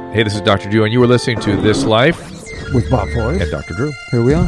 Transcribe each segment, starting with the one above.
Hey, this is Dr. Drew, and you were listening to This Life with Bob Forrest and Dr. Drew. Here we are.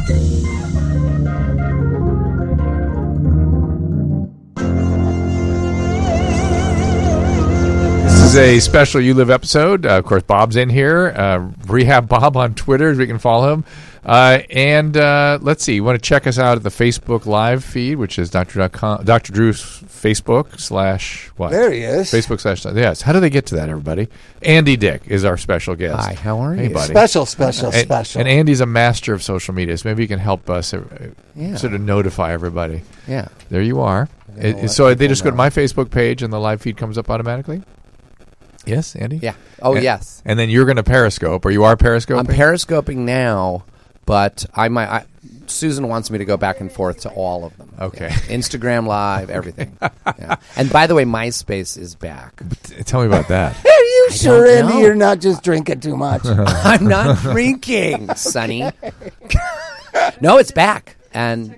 This is a special You Live episode. Of course, Bob's in here. Rehab Bob on Twitter, as we can follow him. And let's see, you want to check us out at the Facebook Live feed, which is Dr. Drew's Facebook / what? There he is. Facebook / yes. How do they get to that, everybody? Andy Dick is our special guest. Hi, how are Hey, you? buddy. Special. And Andy's a master of social media, so maybe you can help us sort of notify everybody. Yeah. There you are. So they just go to my Facebook page and the live feed comes up automatically? Yes, Andy? Yeah. Oh, yes. And then you're going to Periscope, or you are Periscoping? I'm Periscoping now, but Susan wants me to go back and forth to all of them. Okay. Yeah. Instagram Live, everything. Yeah. And by the way, MySpace is back. Tell me about that. Are you sure, don't Andy, know. you're not just drinking too much? I'm not drinking, Sonny. No, it's back. And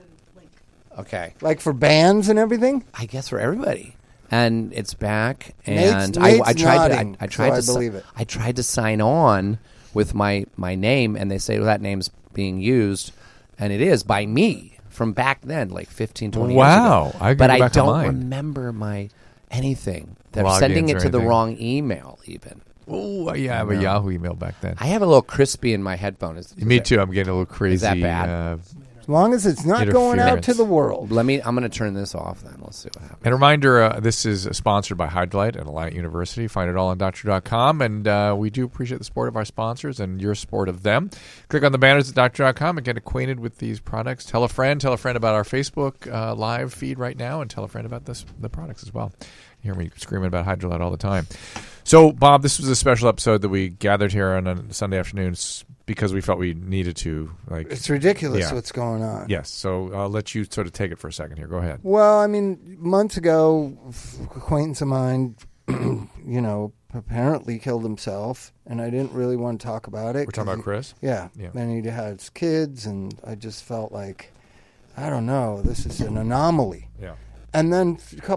okay, Like for bands and everything? I guess for everybody. And it's back, Nate's and I tried. nodding, I tried so to. I believe it. I tried to sign on with my name, and they say, "Well, that name's being used," and it is by me from back then, like 15, 20 Wow. years ago. I can but go I back on don't mine. remember my anything. They're Logins sending or it to the anything. wrong email. Even Oh, yeah, I have a Yahoo email back then. I have a little crispy in my headphone. Me too. I'm getting a little crazy. that bad? As long as it's not going out Interference. to the world. I'm going to turn this off. Then let's see what happens. And a reminder, this is sponsored by Hydrolite and Alliant University. Find it all on Dr.com. And we do appreciate the support of our sponsors and your support of them. Click on the banners at Dr.com and get acquainted with these products. Tell a friend about our Facebook live feed right now, and tell a friend about the products as well. You hear me screaming about Hydrolite all the time. So, Bob, this was a special episode that we gathered here on a Sunday afternoon because we felt we needed to. It's ridiculous Yeah. what's going on. Yes, so I'll let you sort of take it for a second here. Go ahead. Well, I mean, months ago, acquaintance of mine, apparently killed himself, and I didn't really want to talk about it. We're talking about Chris? Yeah. Yeah. And he had his kids, and I just felt like, I don't know, this is an anomaly. Yeah. And then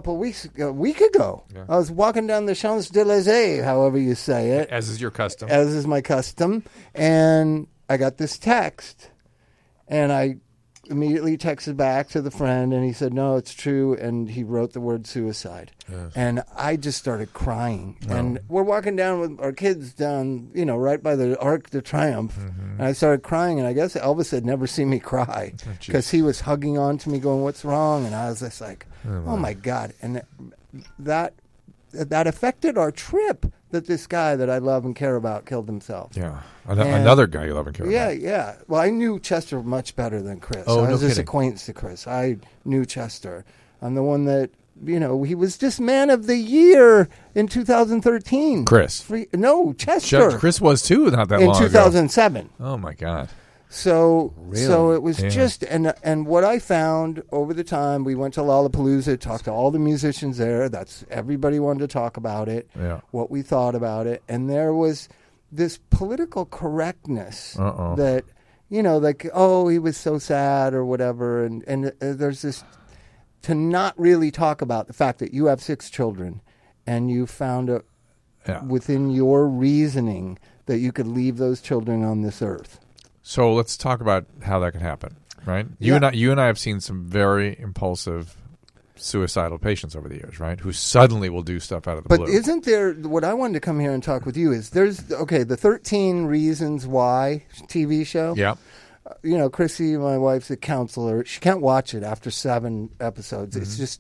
a week ago, Yeah. I was walking down the Champs-Élysées, however you say it, As is your custom. as is my custom, and I got this text, and I immediately texted back to the friend, and he said, no, it's true, and he wrote the word suicide. Yes. And I just started crying. And we're walking down with our kids down, right by the Arc de Triomphe, and I started crying, and I guess Elvis had never seen me cry because he was hugging on to me going, what's wrong? And I was just like, oh my God. And that affected our trip, that this guy that I love and care about killed himself. Yeah. Another guy you love and care about. Yeah. Well, I knew Chester much better than Chris. Oh, I was no his kidding. acquaintance to Chris. I knew Chester. I'm the one that, he was just man of the year in 2013. Chris. No, Chester. Chris was too not that in long ago. 2007. Oh, my God. So it was Yeah. just, and what I found over the time, we went to Lollapalooza, talked to all the musicians there. Everybody wanted to talk about it, Yeah. what we thought about it. And there was this political correctness that, like, oh, he was so sad or whatever. And there's this, to not really talk about the fact that you have 6 children and you found within your reasoning that you could leave those children on this earth. So let's talk about how that can happen, right? Yeah. You and I have seen some very impulsive suicidal patients over the years, right? Who suddenly will do stuff out of the But blue. isn't there, what I wanted to come here and talk with you is the 13 Reasons Why TV show. Yeah. Chrissy, my wife's a counselor. She can't watch it after 7 episodes.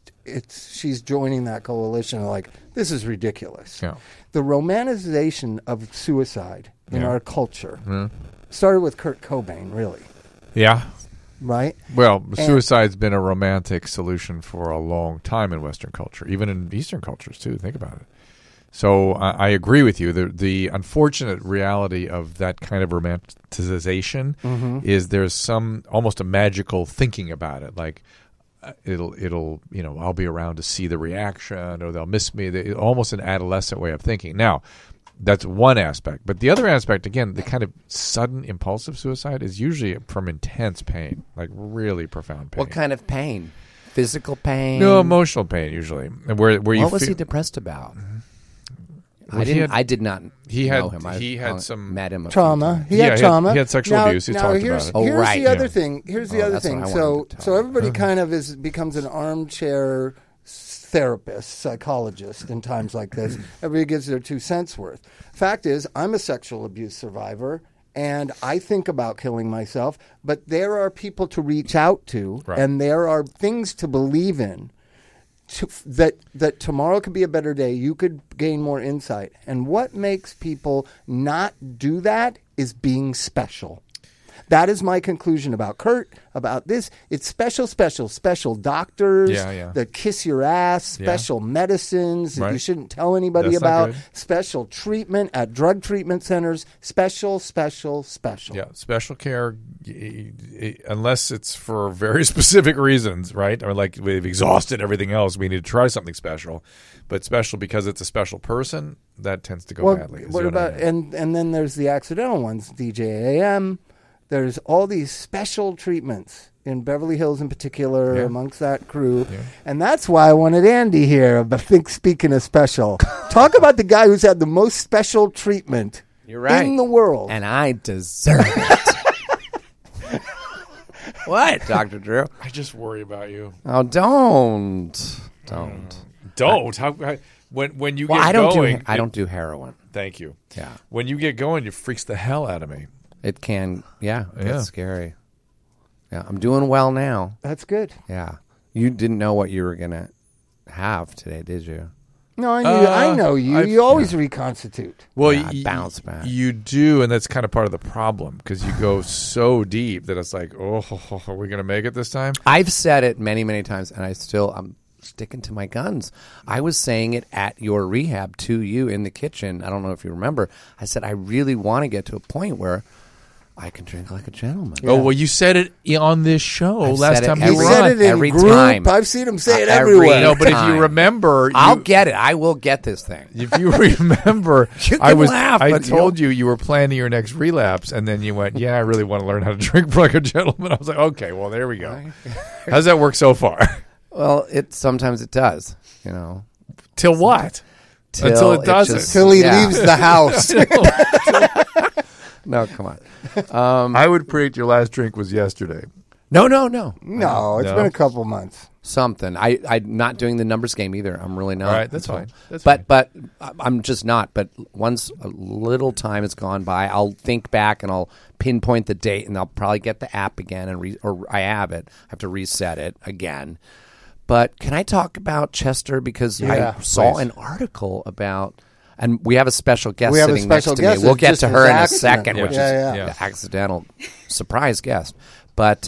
She's joining that coalition. Like, this is ridiculous. Yeah. The romanticization of suicide in Yeah. our culture Mhm. started with Kurt Cobain, really, Yeah. right? Well, suicide's been a romantic solution for a long time in Western culture, even in Eastern cultures, too. Think about it. So I agree with you. The unfortunate reality of that kind of romanticization is there's some almost a magical thinking about it, like it'll I'll be around to see the reaction, or they'll miss me. Almost an adolescent way of thinking. Now, that's one aspect, but the other aspect, again, the kind of sudden impulsive suicide is usually from intense pain, like really profound pain. What kind of pain? Physical pain? No, emotional pain usually. Where you What was feel, he depressed about? I did not he know had- him. he had some met him a few trauma. times. He had trauma. He had sexual abuse. He talked here's, about it. Here's right. the other Yeah. thing. Here's the Oh, other that's what thing. I So wanted to tell so you. everybody kind of becomes an armchair therapist, psychologist in times like this. Everybody gives their 2 cents worth. Fact is, I'm a sexual abuse survivor. And I think about killing myself, but there are people to reach out to, Right. and there are things to believe in. That tomorrow could be a better day. You could gain more insight. And what makes people not do that is being special. That is my conclusion about Kurt, about this. It's special doctors Yeah. that kiss your ass, special medicines that Right. you shouldn't tell anybody That's not about, good. special treatment at drug treatment centers, special. Yeah, special care, unless it's for very specific reasons, right? Or like we've exhausted everything else, we need to try something special. But special because it's a special person, that tends to go badly. is What what I about mean. and then there's the accidental ones, DJAM. There's all these special treatments in Beverly Hills in particular amongst that crew. Yeah. And that's why I wanted Andy here. But speaking of special, talk about the guy who's had the most special treatment You're right. in the world. And I deserve it. What, Dr. Drew? I just worry about you. Oh, don't. Don't. How when you Well, get I don't going, I don't do heroin. Thank you. Yeah. When you get going, it freaks the hell out of me. It can, it Yeah. gets scary. Yeah, I'm doing well now. That's good. Yeah. You didn't know what you were going to have today, did you? No, I know you. I've- You always reconstitute. Well, Yeah, I bounce back. You do, and that's kind of part of the problem because you go so deep that it's like, oh, are we going to make it this time? I've said it many, many times, and I'm sticking to my guns. I was saying it at your rehab to you in the kitchen. I don't know if you remember. I said, I really want to get to a point where I can drink like a gentleman. Oh, well, you said it on this show I've last said it time He you every were said on. it in every group. time. I've seen him say it Every everywhere. No, but if time. you remember, I'll get it. I will get this thing. If you remember, You I can was. laugh, I but told you were planning your next relapse, and then you went, "Yeah, I really want to learn how to drink like a gentleman." I was like, "Okay, well, there we go." How's that work so far? Well, sometimes it does, Till what? Until it doesn't. Till he leaves the house. No, come on. I would predict your last drink was yesterday. No. No, it's No. been a couple months. Something. I'm not doing the numbers game either. I'm really not. All right, that's fine. That's but I'm just not. But once a little time has gone by, I'll think back and I'll pinpoint the date, and I'll probably get the app again, or I have it. I have to reset it again. But can I talk about Chester because Yeah, I saw please. an article about, and we have a special guest We have a sitting special next to guest. me. We'll It's get just to his her in a accident. second, Yeah. which is Yeah. the accidental surprise guest. But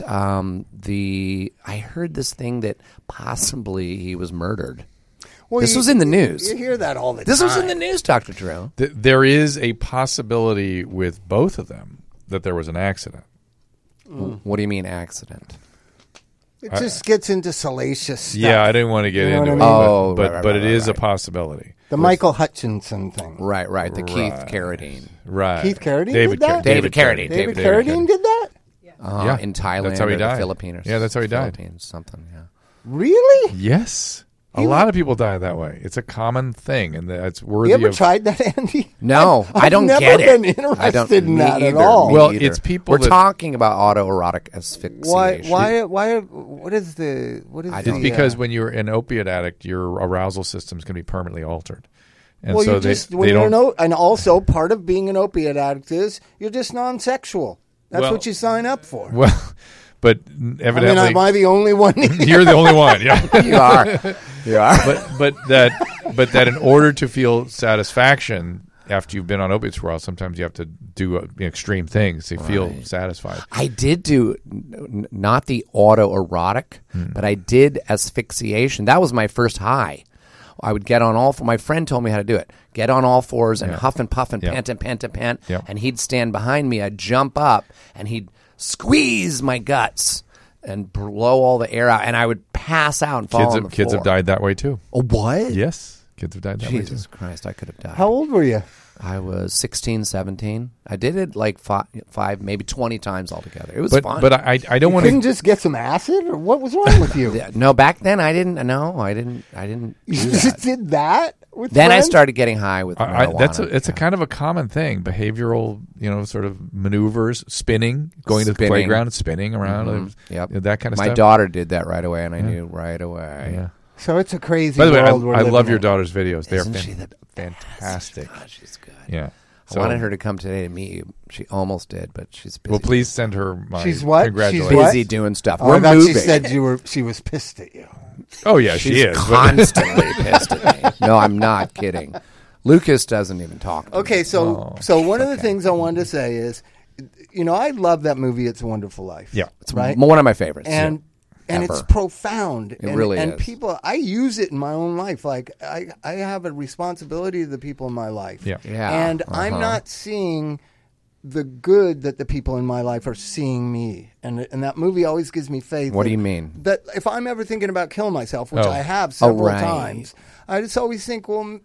I heard this thing that possibly he was murdered. Well, This was in the news. You hear that all the This time. was in the news, Dr. Drew. There is a possibility with both of them that there was an accident. What do you mean accident? It just gets into salacious stuff. Yeah, I didn't want to get You know into it, what I mean? Oh, but right, it is a right. possibility. The Michael Hutchinson thing. Right. The Keith Right. Carradine. Right. Keith Carradine David did that? David Carradine. David David Carradine did that? Yeah. In Thailand That's how he or the died. Philippines. Yeah, that's how he died. Philippines, something, yeah. Really? Yes. A lot of people die that way. It's a common thing, and that's worthy You ever of. tried that, Andy? No, I've I don't never get it. been I don't interested in me that at either, all. me Well, either. it's people We're that- talking about autoerotic asphyxiation. What is the It's because when you're an opiate addict, your arousal system is going to be permanently altered. And well, so you they, just when they you're don't. and also part of being an opiate addict is you're just non-sexual. That's Well- what you sign up for. Well, but I mean, evidently. am I the only one? you're the only one. Yeah. You are. You are. but that in order to feel satisfaction after you've been on opiates for a while, sometimes you have to do extreme things to feel satisfied. I did do not the autoerotic, but I did asphyxiation. That was my first high. I would get on all fours. My friend told me how to do it. Get on all fours and huff and puff and pant and pant and pant. Yeah. And he'd stand behind me. I'd jump up and he'd squeeze my guts and blow all the air out. And I would pass out and fall on the Kids floor. have died that way too. Oh, what? Yes, kids have died that way too. Jesus Christ, I could have died. How old were you? I was 16, 17. I did it like five, maybe 20 times altogether. It was But fun. but I don't want Couldn't to. just get some acid, or what was wrong with you? Yeah, no, back then I didn't. No, I didn't. You Do just that. did that with Then I friends? started getting high with marijuana. It's a kind of a common thing. Behavioral, sort of maneuvers, spinning, going to the Spinning. playground and spinning around, Yep. that kind of My stuff. daughter did that right away, and I knew right away. Yeah. So it's a crazy By the way, world we're I living love your in. daughter's videos. They're Isn't she the fantastic. God, she's good. Yeah. I wanted her to come today to meet you. She almost did, but she's busy. Well, please send her my She's what? congratulations. She's what? busy doing stuff. Oh, We're I thought moving. she said she was pissed at you. Oh yeah, she She's is. but- constantly pissed at me. No, I'm not kidding. Lucas doesn't even talk to me. Okay, so one of the things I wanted to say is, I love that movie. It's a Wonderful Life. Yeah. It's right. one of my favorites. And Ever. it's profound. It really and is. people, I use it in my own life. Like I have a responsibility to the people in my life. Yeah. Yeah. And I'm not seeing the good that the people in my life are seeing me. And that movie always gives me faith. What do that- you mean? That if I'm ever thinking about killing myself, which Oh. I have several right. times, I just always think, well,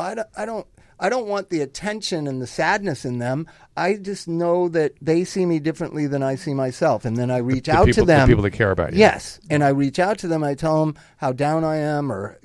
I don't want the attention and the sadness in them. I just know that they see me differently than I see myself, and then I reach out to them. The people that care about you. Yes, and I reach out to them. I tell them how down I am, or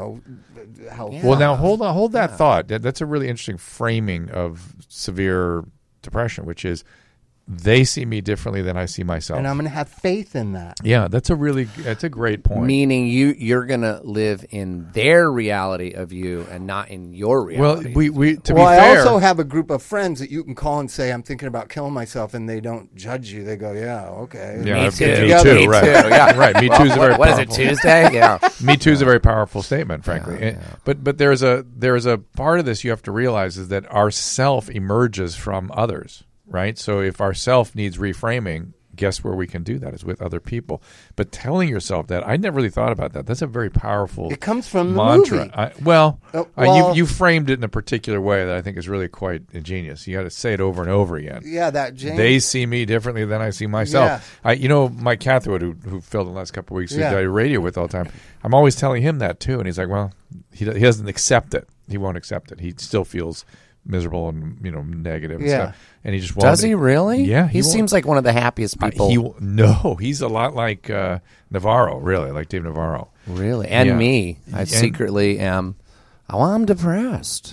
how. Yeah. Well, now hold that thought. That's a really interesting framing of severe depression, which is they see me differently than I see myself. And I'm going to have faith in that. Yeah, that's a great point. Meaning you're going to live in their reality of you and not in your Well, reality. we to Well, be I fair, also have a group of friends that you can call and say, I'm thinking about killing myself, and they don't judge you. They go, yeah, okay. yeah, Me me too. too, Me right? too, yeah. right. Me too is a very what is it, powerful- Tuesday? Yeah. Me too is a very powerful statement, frankly. Yeah, And- But there is a part of this you have to realize is that our self emerges from others, right? So if our self needs reframing, guess where we can do that is with other people. But telling yourself that, I never really thought about that. That's a very powerful It comes from the mantra. movie. Well, well- you framed it in a particular way that I think is really quite ingenious. You got to say it over and over again. Yeah, that James. They see me differently than I see myself. Mike Cathwood, who filled in the last couple of weeks, who I do radio with all the time, I'm always telling him that too. And he's like, well, he doesn't accept it. He won't accept it. He still feels miserable and negative and stuff. And he just won't. Does he really? Yeah. He won't. seems like one of the happiest people. He's a lot like Navarro, really, like Dave Navarro. Really? And Yeah. me. I secretly am. Oh, I'm depressed.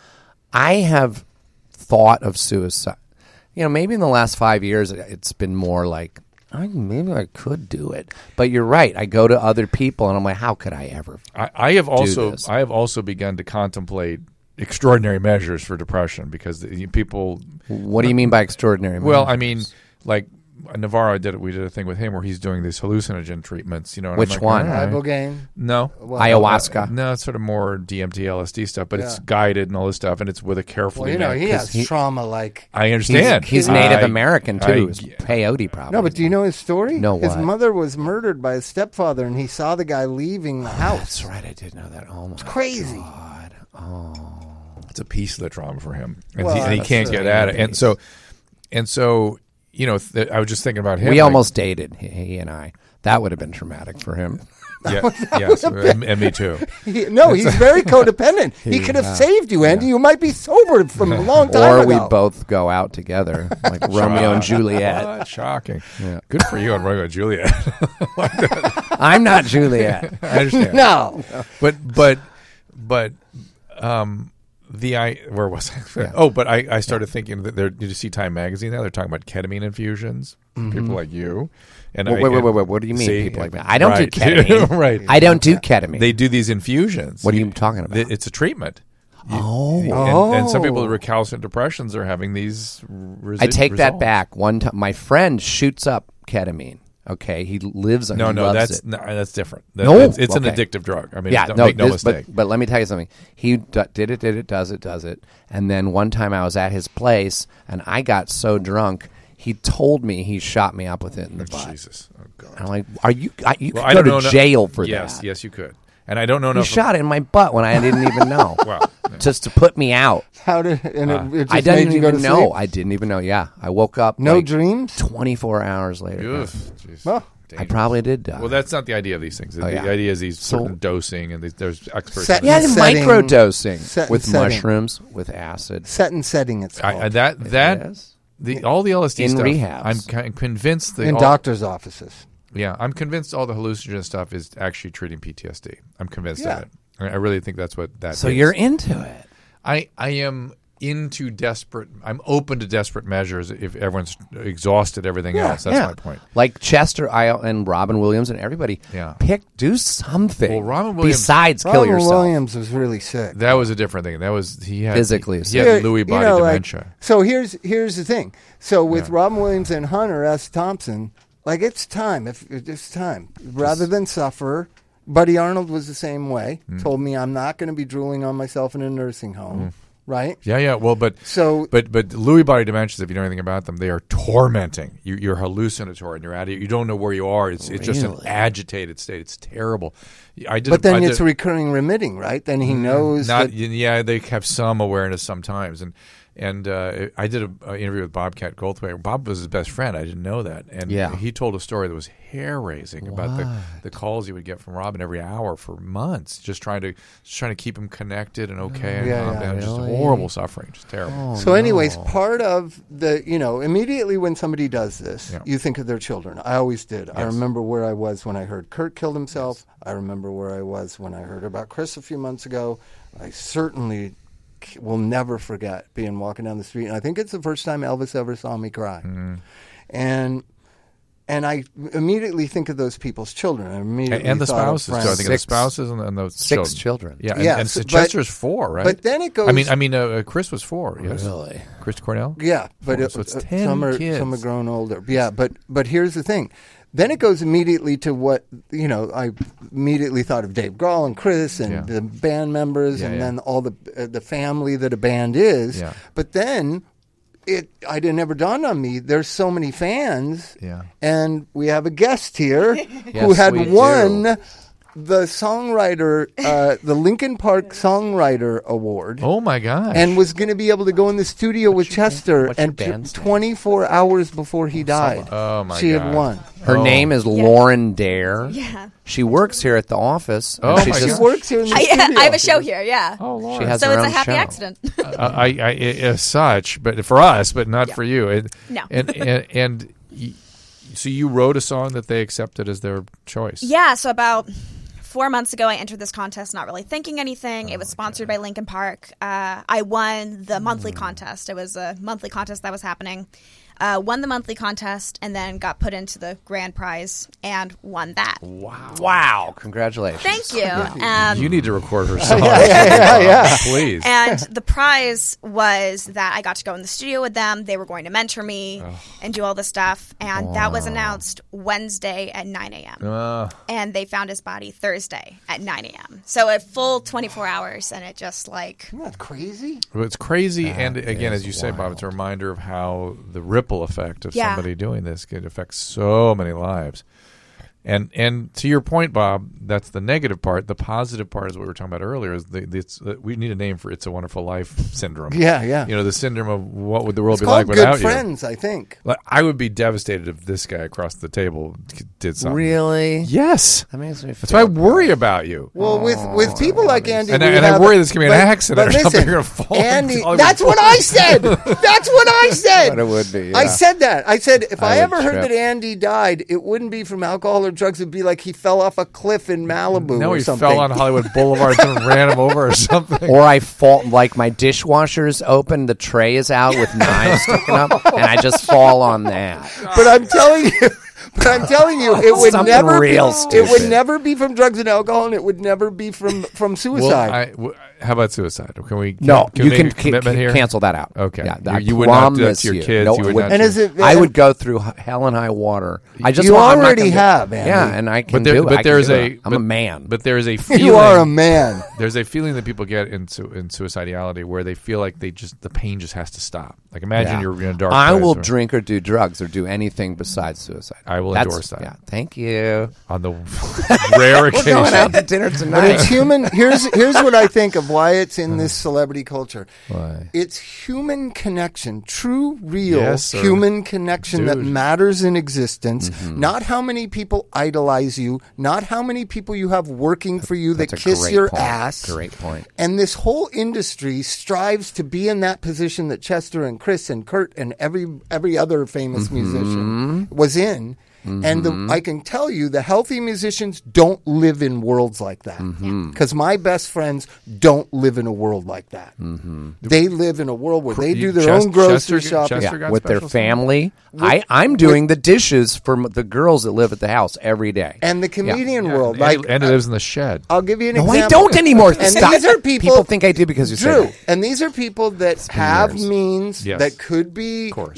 I have thought of suicide. Maybe in the last 5 years, it's been more like, maybe I could do it. But you're right. I go to other people, and I'm like, how could I ever? I have this? also begun to contemplate extraordinary measures for depression because people. What do you mean by extraordinary? Well, measures? I mean, like Navarro did it. We did a thing with him where he's doing these hallucinogen treatments. And Which I'm like, one? all right. Ibogaine. No. Ayahuasca. No, it's sort of more DMT, LSD stuff, but it's guided and all this stuff, and it's with a carefully. Well, he has he- trauma like. I understand. He's Native American, too. It's peyote, probably. No, but do you know his story? No, his what? mother was murdered by his stepfather, and he saw the guy leaving the house. That's right. I did know that. Oh, my Crazy. God. Oh. It's a piece of the trauma for him, and Well, he that's can't get at it. And so, I was just thinking about him. We like- almost dated, he and I. That would have been traumatic for him. yes, and me too. He's very codependent. He could have saved you, Andy. You might be sober from a long time Or ago. we both go out together, like Romeo and Juliet. What? Shocking. Yeah. Good for you on Romeo and Juliet. I'm not Juliet. I understand. No. But where was I? Oh, but I started thinking that did you see Time Magazine now? They're talking about ketamine infusions. People like you. And Wait. What do you mean, see? people like me? I don't do Right. ketamine. Right. I don't do ketamine. They do these infusions. What are you talking about? It's a treatment. Oh. And some people with recalcitrant depressions are having these I take that results. back. One time, my friend shoots up ketamine. Okay, he lives on. he loves it. That's different. No, it's an okay. addictive drug. I mean, Yeah, don't no, make no this- mistake. But let me tell you something. He did it, does it, and then one time I was at his place and I got so drunk. He told me he shot me up with it in the butt. Jesus, oh God. I'm like, are you? You Well, could I go don't to know- jail for yes, that. Yes, you could. And I don't know You enough. shot it in my butt when I didn't even know. Well, Just to put me out. How did it just I made didn't you go even to know. sleep? I didn't even know. Yeah, I woke up. No like, dreams? 24 hours later. Ugh, jeez. Well, I probably did die. Well, that's not the idea of these things. The idea is these certain dosing, and there's experts. Micro dosing with setting. mushrooms, with acid. Set and setting, it's called. all the LSD in stuff. rehabs. I'm convinced that in doctors' offices. Yeah, I'm convinced all the hallucinogen stuff is actually treating PTSD. I'm convinced of it. I really think that's what that is. So you're into it. I am into desperate. I'm open to desperate measures if everyone's exhausted everything else. That's my point. Like Chester and Robin Williams and everybody. Yeah. Do something. Well, Robin Williams, besides kill yourself. Robin Williams was really sick. That was a different thing. That was he had Physically he sick. had Lewy body dementia. So here's the thing. So with Robin Williams and Hunter S. Thompson, it's time. If it's time, rather than suffer. Buddy Arnold was the same way. Told me I'm not going to be drooling on myself in a nursing home. Right? Yeah. Well, but Lewy body dementias, if you know anything about them, they are tormenting. You're hallucinatory and you're out of it. You don't know where you are. It's just an agitated state. It's terrible. It's recurring remitting, right? Then he knows. They have some awareness sometimes, and I did an interview with Bobcat Goldthwait. Bob was his best friend. I didn't know that, and he told a story that was hair-raising about the calls he would get from Robin every hour for months, just trying to keep him connected and okay and calm down. Just horrible suffering, just terrible. Anyways, part of the immediately when somebody does this, you think of their children. I always did. Yes. I remember where I was when I heard Kurt killed himself. Yes. I remember where I was when I heard about Chris a few months ago. I certainly will never forget walking down the street, and I think it's the first time Elvis ever saw me cry. And I immediately think of those people's children. And the spouses too. I think of the spouses and those 6 children. Yeah, and Chester's 4, right? But then it goes. I mean, Chris was 4. Yes. Really, Chris Cornell. Yeah, but so it's 10 kids. Some are grown older. Yeah, but here's the thing. Then it goes immediately to what, I immediately thought of Dave Grohl and Chris and the band members then all the family that a band is. Yeah. But then it never dawned on me, there's so many fans. Yeah. And we have a guest here who had won the songwriter, the Linkin Park Songwriter Award. Oh my gosh! And was going to be able to go in the studio with Chester, and 24 hours before he died, she had won. Her name is Lauren Dare. Yeah. She works here at the office. She works here in the studio. I have a show here, yeah. Oh, Lauren. She has so her it's own a happy show. accident. As such, but for us, but not for you. No. And so you wrote a song that they accepted as their choice. Yeah, so about 4 months ago, I entered this contest not really thinking anything. It was sponsored by Linkin Park. I won the monthly contest. It was a monthly contest that was happening. Won the monthly contest and then got put into the grand prize and won that. Wow. Congratulations. Thank you. You need to record her song. Please. And the prize was that I got to go in the studio with them. They were going to mentor me and do all this stuff. And that was announced Wednesday at 9 a.m. And they found his body Thursday at 9 a.m. So a full 24 hours. And it just Isn't that crazy? Well, it's crazy. And again, as you say, Bob, it's a reminder of how the ripple effect of somebody doing this can affect so many lives. And to your point, Bob, that's the negative part. The positive part is what we were talking about earlier. Is we need a name for "It's a Wonderful Life" syndrome. Yeah. The syndrome of what would the world be like without you? Good friends, I think. I would be devastated if this guy across the table did something. Really? Yes. That makes me feel That's why I worry about you. Well, with people like Andy, and I worry this can be an accident or something. You're gonna fall. Andy, that's what I said. That's what I said. But it would be. Yeah. I said that. I said if I ever heard that Andy died, it wouldn't be from alcohol or drugs. It'd be like he fell off a cliff in Malibu or something. Fell on Hollywood Boulevard and ran him over or something. Or I fall, like my dishwasher's open, the tray is out with knives sticking up, and I just fall on that. But I'm telling you, it would never stupid. It would never be from drugs and alcohol, and it would never be from suicide. How about suicide? Can we? No, you can commitment here. Cancel that out. Okay, yeah, you would not do that to your kids. No, you would not. I would go through hell and high water. You already have, Andy. Yeah, and I can do it. I'm a man. But there is a feeling. You are a man. There's a feeling that people get in suicidality where they feel like the pain just has to stop. Like imagine you're in a dark place. I will drink or do drugs or do anything besides suicide. I will endorse that. Yeah, thank you. On the rare occasion, we're going out to dinner tonight. But it's human. Here's what I think of why it's in this celebrity culture. Why? It's human connection, true, real Yes, sir. human connection that Dude. matters in existence. Not how many people idolize you, not how many people you have working for you that That's a kiss great your point. ass. Great point. And this whole industry strives to be in that position that Chester and Chris and Kurt and every other famous musician was in. And I can tell you, the healthy musicians don't live in worlds like that. Because my best friends don't live in a world like that. They live in a world where they do their own grocery shopping. Chester got With their special family. I'm doing the dishes for the girls that live at the house every day. And the comedian Yeah, world, and he lives in the shed. I'll give you an No, example. I don't anymore. And Stop. these are people think I do because you Drew, said that. and these are people that have years. means Yes. that could be, course.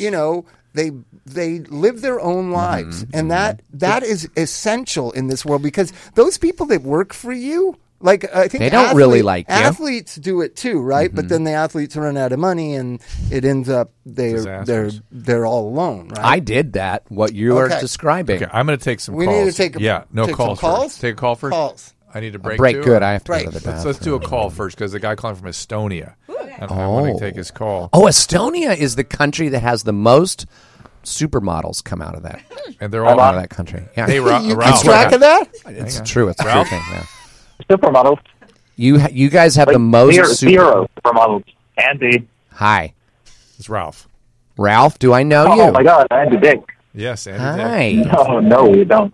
they live their own lives, and that is essential in this world because those people that work for you, like I think They don't really like you. athletes do it too, right? But then the athletes run out of money, and it ends up Disasters. they're all alone, right? I did that. What you are Okay. describing. Okay, I'm going to take some We calls. need to take calls. some calls? First. Take a call first. Calls. I need to A break. break too, good. or- I have to Right. go to the bathroom. Let's do a call first because the guy calling from Estonia. And I want to take his call. Oh, Estonia is the country that has the most supermodels come out of that. And they're all Out of that country. Yeah. Hey, you keep Ralph. track of that? It's Hang on. true. It's a true Ralph? thing. Yeah. Supermodels. You guys have the most zero supermodels. Andy. Hi, It's Ralph. Ralph. Do I know Oh you? my God, Andy Dick. Yes, Andy. Dick. Hi. No, we don't.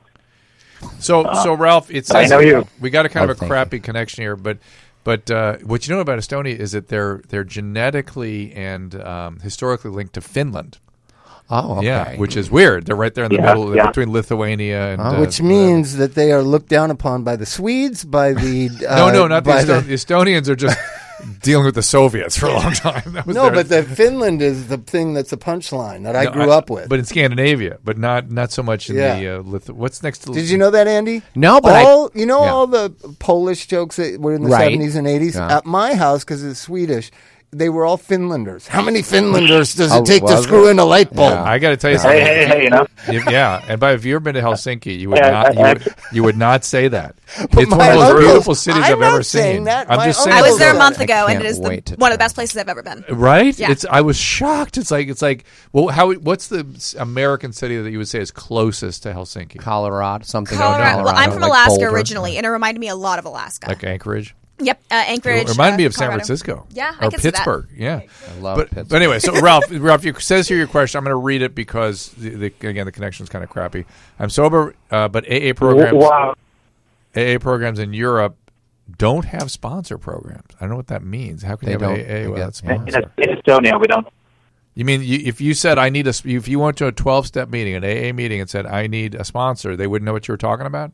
So Ralph, it says I know you. we got a kind of a thank crappy connection here, but what you know about Estonia is that they're genetically and historically linked to Finland. Oh, okay. Yeah, which is weird. They're right there in the Yeah, middle yeah. between Lithuania and Which means that they are looked down upon by the Swedes, by the no, not the, by the Estonians are just dealing with the Soviets for a long time. That was No, their- but the Finland is the thing that's a punchline that I No, grew up with. But in Scandinavia, but not so much in Yeah. the what's next to Did you know that, Andy? No, but all yeah. all the Polish jokes that were in the Right. 70s and 80s Yeah. at my house because it's Swedish. They were all Finlanders. How many Finlanders does Oh, it take to was screw it? in a light bulb? Yeah. I got to tell you something. Hey, you know. Yeah, and if you've ever been to Helsinki, you would Yeah, you would not say that. But It's one my of those uncles- beautiful cities I'm I've not ever saying seen. that. I'm My just saying. uncles I was there a that. month I ago, and can't it is wait to one of the try. best places I've ever been. Right? Yeah. I was shocked. It's like well, what's the American city that you would say is closest to Helsinki? Colorado, something. Colorado. Well, I'm from like Alaska Boulder. originally, and it reminded me a lot of Alaska. Like Anchorage. Yep, Anchorage. It reminded me of San Colorado. Francisco. Yeah, I or could see that. Pittsburgh. Yeah, I love but Pittsburgh. anyway, so Ralph, it says here your question. I'm going to read it because the connection is kind of crappy. I'm sober, but AA programs. Wow. AA programs in Europe don't have sponsor programs. I don't know what that means. How can They you have don't. AA They without get- sponsor? In Estonia, we don't. You mean if you said if you went to a 12-step meeting, an AA meeting, and said I need a sponsor, they wouldn't know what you were talking about?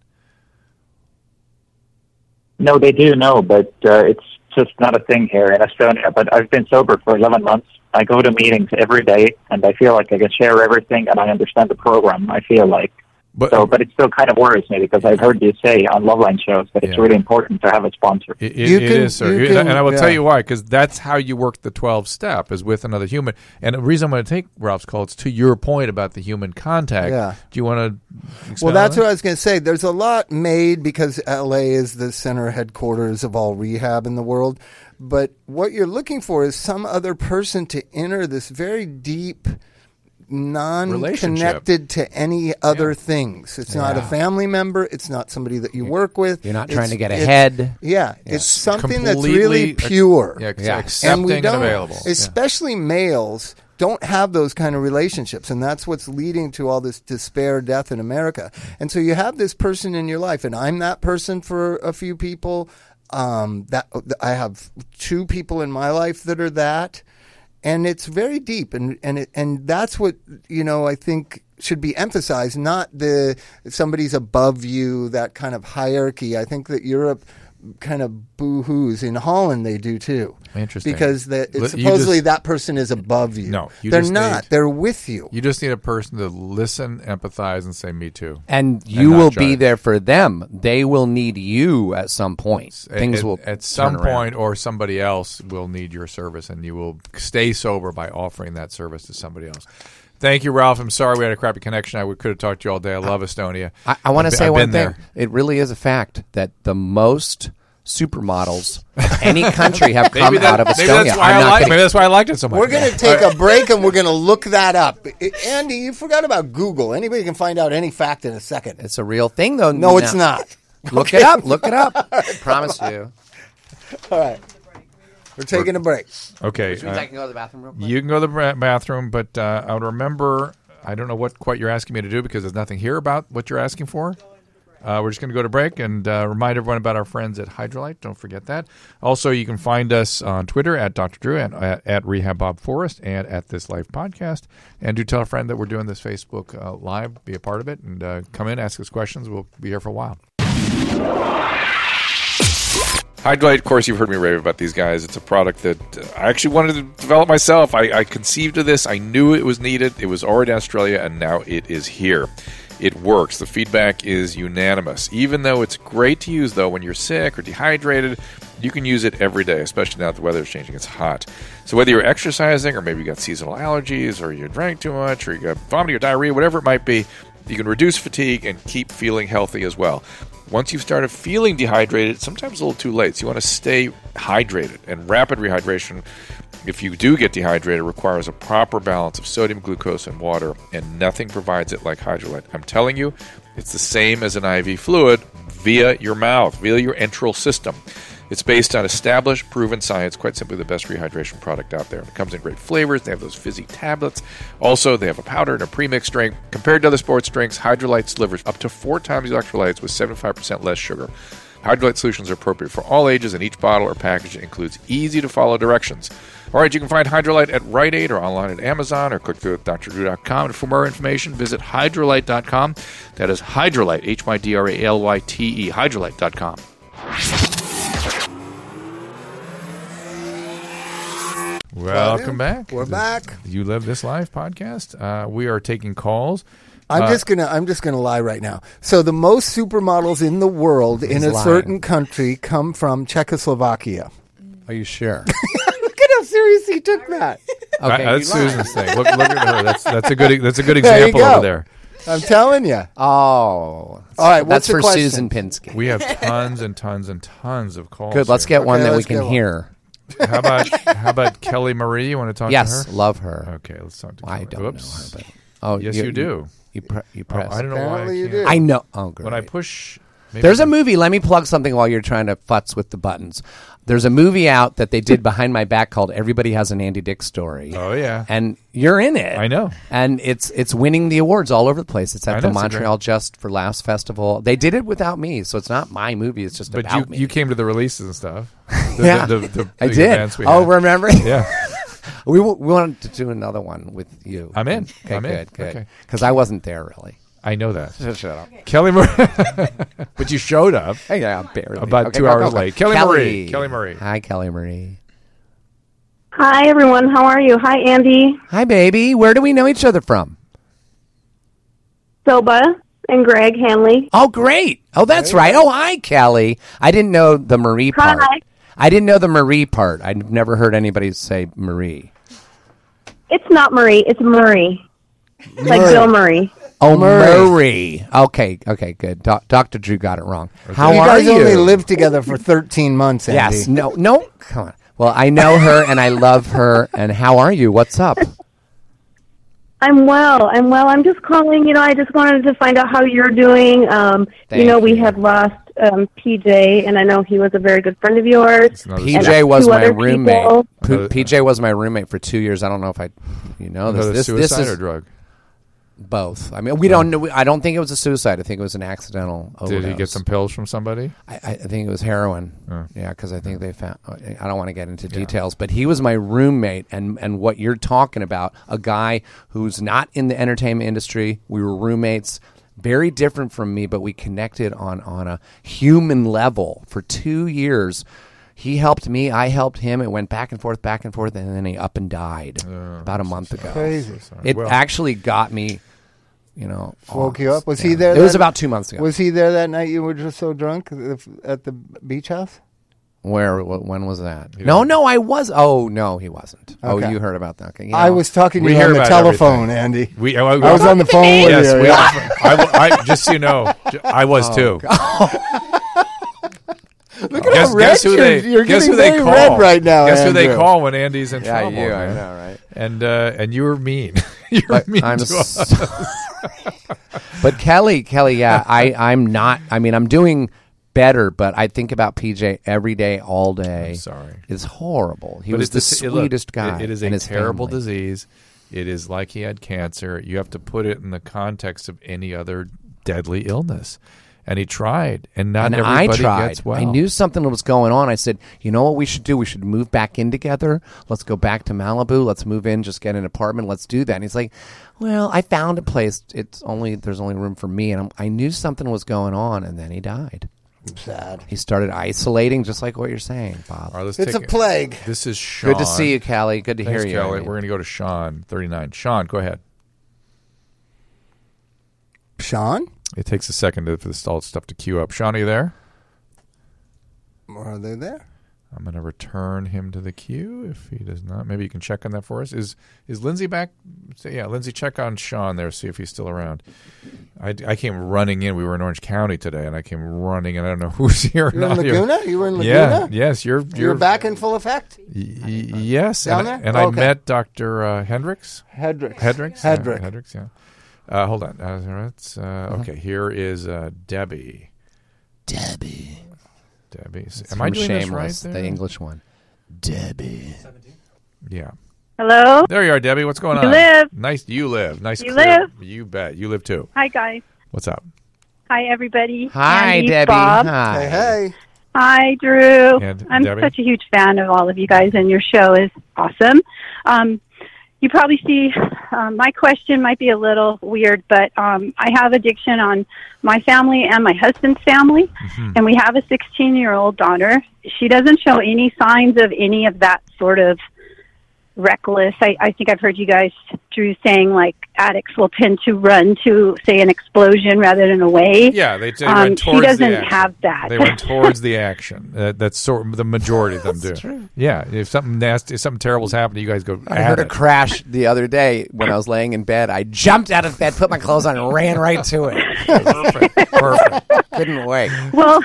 No, they do know, but it's just not a thing here in Estonia. But I've been sober for 11 months. I go to meetings every day, and I feel like I can share everything, and I understand the program. I feel like. But But it still kind of worries me because I've heard you say on Loveline shows that it's Yeah. really important to have a sponsor. It You can- is, sir. you And can- I will tell yeah. you why, because that's how you work the 12-step is with another human. And the reason I'm going to take Ralph's call, it's to your point about the human contact. Yeah. Do you want to Well, that's what I was going to say. There's a lot made because LA is the center headquarters of all rehab in the world. But what you're looking for is some other person to enter this very deep, non-connected to any other things. It's not a family member. It's not somebody that you work with. You're not trying to get It's- ahead. Yeah, it's something that's Completely really pure. Yeah, And we accepting don't, and available. especially males, don't have those kind of relationships, and that's what's leading to all this despair, death in America. And so you have this person in your life, and I'm that person for a few people. That I have two people in my life that are that, and it's very deep, and that's what I think should be emphasized. Not somebody's above you, that kind of hierarchy. I think that Europe kind of boo-hoos. In Holland they do too. Interesting. Because You supposedly just- that person is above you. No, you they're just not. need- They're with you. You just need a person to listen, empathize, and say, me too. And you not will try be it. there for them. They will need you at some point. Things will At some turn around. point, or somebody else will need your service, and you will stay sober by offering that service to somebody else. Thank you, Ralph. I'm sorry we had a crappy connection. I could have talked to you all day. I love Estonia. I want to I've say been one thing. there. It really is a fact that the most supermodels of any country have come out of maybe Estonia. maybe that's why I liked it so much. We're going to take a break and we're going to look that up. Andy, you forgot about Google. Anybody can find out any fact in a second. It's a real thing, though. No, it's not. Look it up. Look it up. I promise you. All right. We're taking a break. Okay. Which means I can go to the bathroom real quick. You can go to the bathroom, but I would remember, I don't know what quite you're asking me to do because there's nothing here about what you're asking for. We're just going to go to break and remind everyone about our friends at Hydrolite. Don't forget that. Also, you can find us on Twitter at Dr. Drew and at Rehab Bob Forrest and at This Life Podcast. And do tell a friend that we're doing this Facebook Live. Be a part of it and come in, ask us questions. We'll be here for a while. Hydrolite, of course, you've heard me rave about these guys. It's a product that I actually wanted to develop myself. I conceived of this. I knew it was needed. It was already in Australia, and now it is here. It works. The feedback is unanimous. Even though it's great to use, though, when you're sick or dehydrated, you can use it every day, especially now that the weather is changing. It's hot. So whether you're exercising or maybe you got seasonal allergies or you drank too much or you got vomiting or diarrhea, whatever it might be, you can reduce fatigue and keep feeling healthy as well. Once you've started feeling dehydrated, sometimes a little too late, so you want to stay hydrated. And rapid rehydration, if you do get dehydrated, requires a proper balance of sodium, glucose, and water, and nothing provides it like Hydrolite. I'm telling you, it's the same as an IV fluid via your mouth, via your enteral system. It's based on established, proven science, quite simply the best rehydration product out there. It comes in great flavors. They have those fizzy tablets. Also, they have a powder and a premixed drink. Compared to other sports drinks, Hydrolite delivers up to 4 times the electrolytes with 75% less sugar. Hydrolite solutions are appropriate for all ages, and each bottle or package includes easy-to-follow directions. All right, you can find Hydrolite at Rite Aid or online at Amazon or click through at drdrew.com. And for more information, visit hydrolite.com. That is Hydrolite, Hydralyte, hydrolite.com. Welcome back. We're back. You Live This Life podcast. We are taking calls. I'm just gonna lie right now. So the most supermodels in the world in a certain country come from Czechoslovakia. Are you sure? Look at how serious he took that. Okay, that's Susan's thing. Look at her. That's a good example over there. I'm telling you. Oh, all right. That's for question? Susan Pinsky. We have tons and tons and tons of calls. Good. Let's here. get one that we let's can get hear. How about Kelly Marie? You want to talk to her? Yes, love her. Okay, let's talk to I Kelly. don't know Oops. her, but Yes, you do. You press. I don't know why. Apparently you do. I know. Oh, great. When I push, maybe There's a movie. Let me plug something while you're trying to futz with the buttons. There's a movie out that they did behind my back called Everybody Has an Andy Dick Story. Oh yeah, And you're in it. I know. And it's winning the awards all over the place. It's I at know, the it's a Montreal Just for Laughs Festival. They did it without me, so it's not my movie. It's just but about me. you came to the releases and stuff. Yeah. The I big did. events we Oh, had. remember? Yeah, we wanted to do another one with you. I'm in. Okay, I'm in. good. Okay. Because I wasn't there really. I know that. Shut up. Kelly Marie, but you showed up. Hey, yeah, barely. About Okay, 2 go, hours go. late. Kelly Marie. Kelly Marie. Hi, Kelly Marie. Hi, everyone. How are you? Hi, Andy, Hi, baby. Where do we know each other from? Soba, and Greg Hanley. Oh, great. Oh, that's right. Oh, hi, Kelly. I didn't know the Marie part. Hi. I didn't know the Marie part. I've never heard anybody say Marie. It's not Marie. It's Murray. Like Bill Murray. Oh, Murray. Okay, good. Dr. Drew got it wrong. How You are guys you? only lived together for 13 months, Andy. Yes. No. Come on. Well, I know her and I love her. And how are you? What's up? I'm well. I'm just calling. I just wanted to find out how you're doing. We you. had lost PJ, and I know he was a very good friend of yours. PJ And was two my other roommate. people. PJ was my roommate for 2 years. I don't know if Another this suicide is or drug? both. I mean, we don't know. I don't think it was a suicide. I think it was an accidental overdose. Did he get some pills from somebody? I think it was heroin. Oh. Yeah, because I think they found. I don't want to get into details, but he was my roommate, and what you're talking about, a guy who's not in the entertainment industry. We were roommates, very different from me, but we connected on a human level for 2 years. He helped me, I helped him. It went back and forth, and then he up and died about a month ago. Crazy. It actually got me. Woke you up? Was he there? It was about 2 months ago. Was he there that night you were just so drunk at the beach house? Where? When was that? No, I was. Oh, no, he wasn't. Okay. Oh, you heard about that? Okay, I was talking to We you hear on the about telephone, everything. Andy. I was on the phone with Yes, you. we yeah. I just so you know, I was too. Look at how red guess who you're guess getting who they very call red right now. Guess who they Andrew. call when Andy's in Yeah, trouble? you. I man. know, right? And you were mean. You're mean I'm to us. But Kelly, yeah, I'm not. I mean, I'm doing better, but I think about PJ every day, all day. I'm sorry. It's horrible. He But was the it's sweetest guy. It is and a his terrible family. disease. It is like he had cancer. You have to put it in the context of any other deadly illness. And he tried, and not And everybody I tried. gets well. I knew something was going on. I said, you know what we should do? We should move back in together. Let's go back to Malibu. Let's move in, just get an apartment. Let's do that. And he's like, well, I found a place. There's only room for me. And I knew something was going on, and then he died. Sad. He started isolating, just like what you're saying, Bob. All right, let's It's a take plague. This is Sean. Good to see you, Callie. Good to Thanks, hear you. Kelly. Amy. We're going to go to Sean, 39. Sean, go ahead. Sean? It takes a second for the all stuff to queue up. Sean, are you there? Are they there? I'm going to return him to the queue if he does not. Maybe you can check on that for us. Is Lindsay back? Yeah, Lindsay, check on Sean there, see if he's still around. I came running in. We were in Orange County today, and I came running, and I don't know who's here. You're in Laguna? You were in Yeah, Laguna? yes. You're back in full effect? Yes. Down and there? and Okay. I met Dr. Hendricks. Hedrick. Hedricks, yeah. Hold on. Okay, here is Debbie. Debbie. Am I doing this Shameless, right there? the English one. Debbie. Yeah. Hello? There you are, Debbie. What's going on? You live. Nice. You live. Nice. You clear- live? You bet. You live too. Hi, guys. What's up? Hi, everybody. Hi, Andy, Debbie. Bob. Hi. Hey. Hi, Drew. And I'm Debbie? such a huge fan of all of you guys, and your show is awesome. You probably see my question might be a little weird, but I have addiction on my family and my husband's family, and we have a 16-year-old daughter. She doesn't show any signs of any of that sort of reckless. I think I've heard you guys, Drew, saying like addicts will tend to run to, say, an explosion rather than away. Yeah, they went she towards doesn't the action. have that. They went towards the action. That's sort of the majority of them do. true. Yeah, if something nasty, if something terrible's happening, you guys go. I heard at a it. crash the other day when I was laying in bed. I jumped out of bed, put my clothes on, and ran right to it. Perfect. Couldn't wait. Well,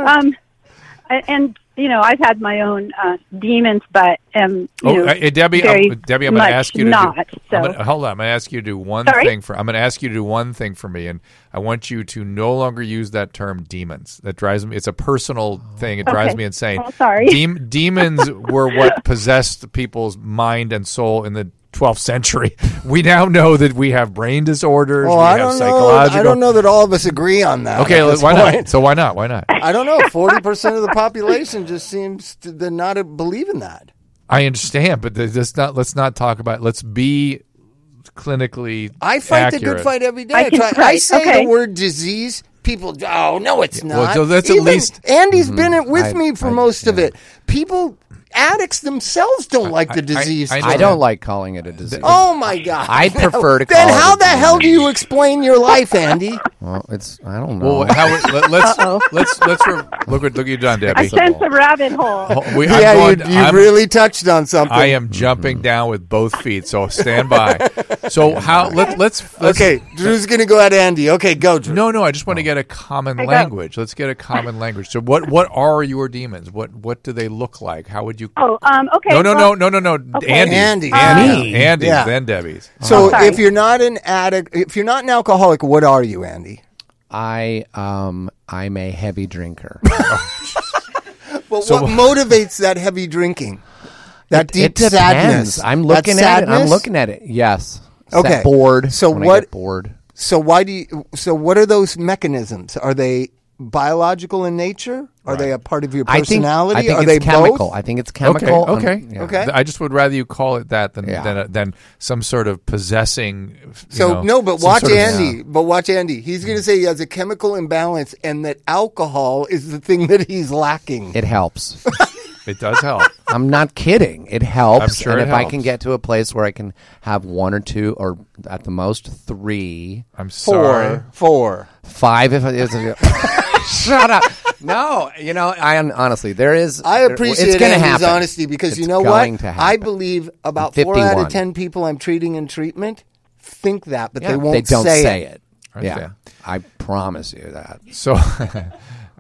and you know, I've had my own demons, but Debbie, very Debbie, I'm going much to ask you to not. So hold on. I'm going to ask you to do one Sorry? thing for. I'm going to ask you to do one thing for me, and I want you to no longer use that term demons. That drives me. It's a personal thing. It drives Okay. me insane. Oh, sorry. Demons were what possessed people's mind and soul in the 12th century. We now know that we have brain disorders. Well, we I have don't know. psychological. I don't know that all of us agree on that. Okay, at this why point. not? So why not? Why not? I don't know. 40% of the population just seems to not believe in that. I understand, but let's not talk about. Let's be clinically. I fight accurate. the good fight every day. I can- I right, say okay. the word disease. People, oh no, it's Yeah, well, not. so that's at Even least- Andy's been it with me for most of yeah. it. People, addicts themselves don't like the disease. I term. I don't like calling it a disease. Oh my God! I'd prefer to Then call it how a the hell do disease. you explain your life, Andy? Well, I don't know. Well, let's look what you've done, Debbie. I sense a rabbit hole. Really touched on something. I am jumping down with both feet, so stand by. So let's Okay, Drew's gonna go at Andy. Okay, go, Drew. No, I just want to get a common I go. language. Let's get a common language. So what are your demons? What do they look like? How would you? Oh, okay. No. Okay. Andy, Me. Yeah. then Debbie's. So sorry. if you're not an addict, if you're not an alcoholic, what are you, Andy? I'm a heavy drinker. Well, So- what motivates that heavy drinking? That deep it depends. sadness. I'm That looking at it. I'm sadness? looking at it. Yes. Okay. Bored. So when I what- get bored. So what are those mechanisms? Are they biological in nature? Are they a part of your personality? I think are it's they chemical. both? I think it's chemical. Okay. Yeah. Okay. I just would rather you call it that than Yeah. than some sort of possessing. But some watch sort of- Andy. But watch Andy. He's going to say he has a chemical imbalance, and that alcohol is the thing that he's lacking. It helps. It does help. I'm not kidding. It helps. I'm sure and it if I helps. can get to a place where I can have one or two, or at the most 3, I'm sorry. 4. 5, if it is. Shut up. No, I honestly, there is. I appreciate it's gonna Andy's happen. honesty because It's you know going what? to I happen. believe about I'm 4 out 51. of 10 people I'm treating in treatment think that, but Yeah, they won't don't say it. it. I Yeah, understand. I promise you that. So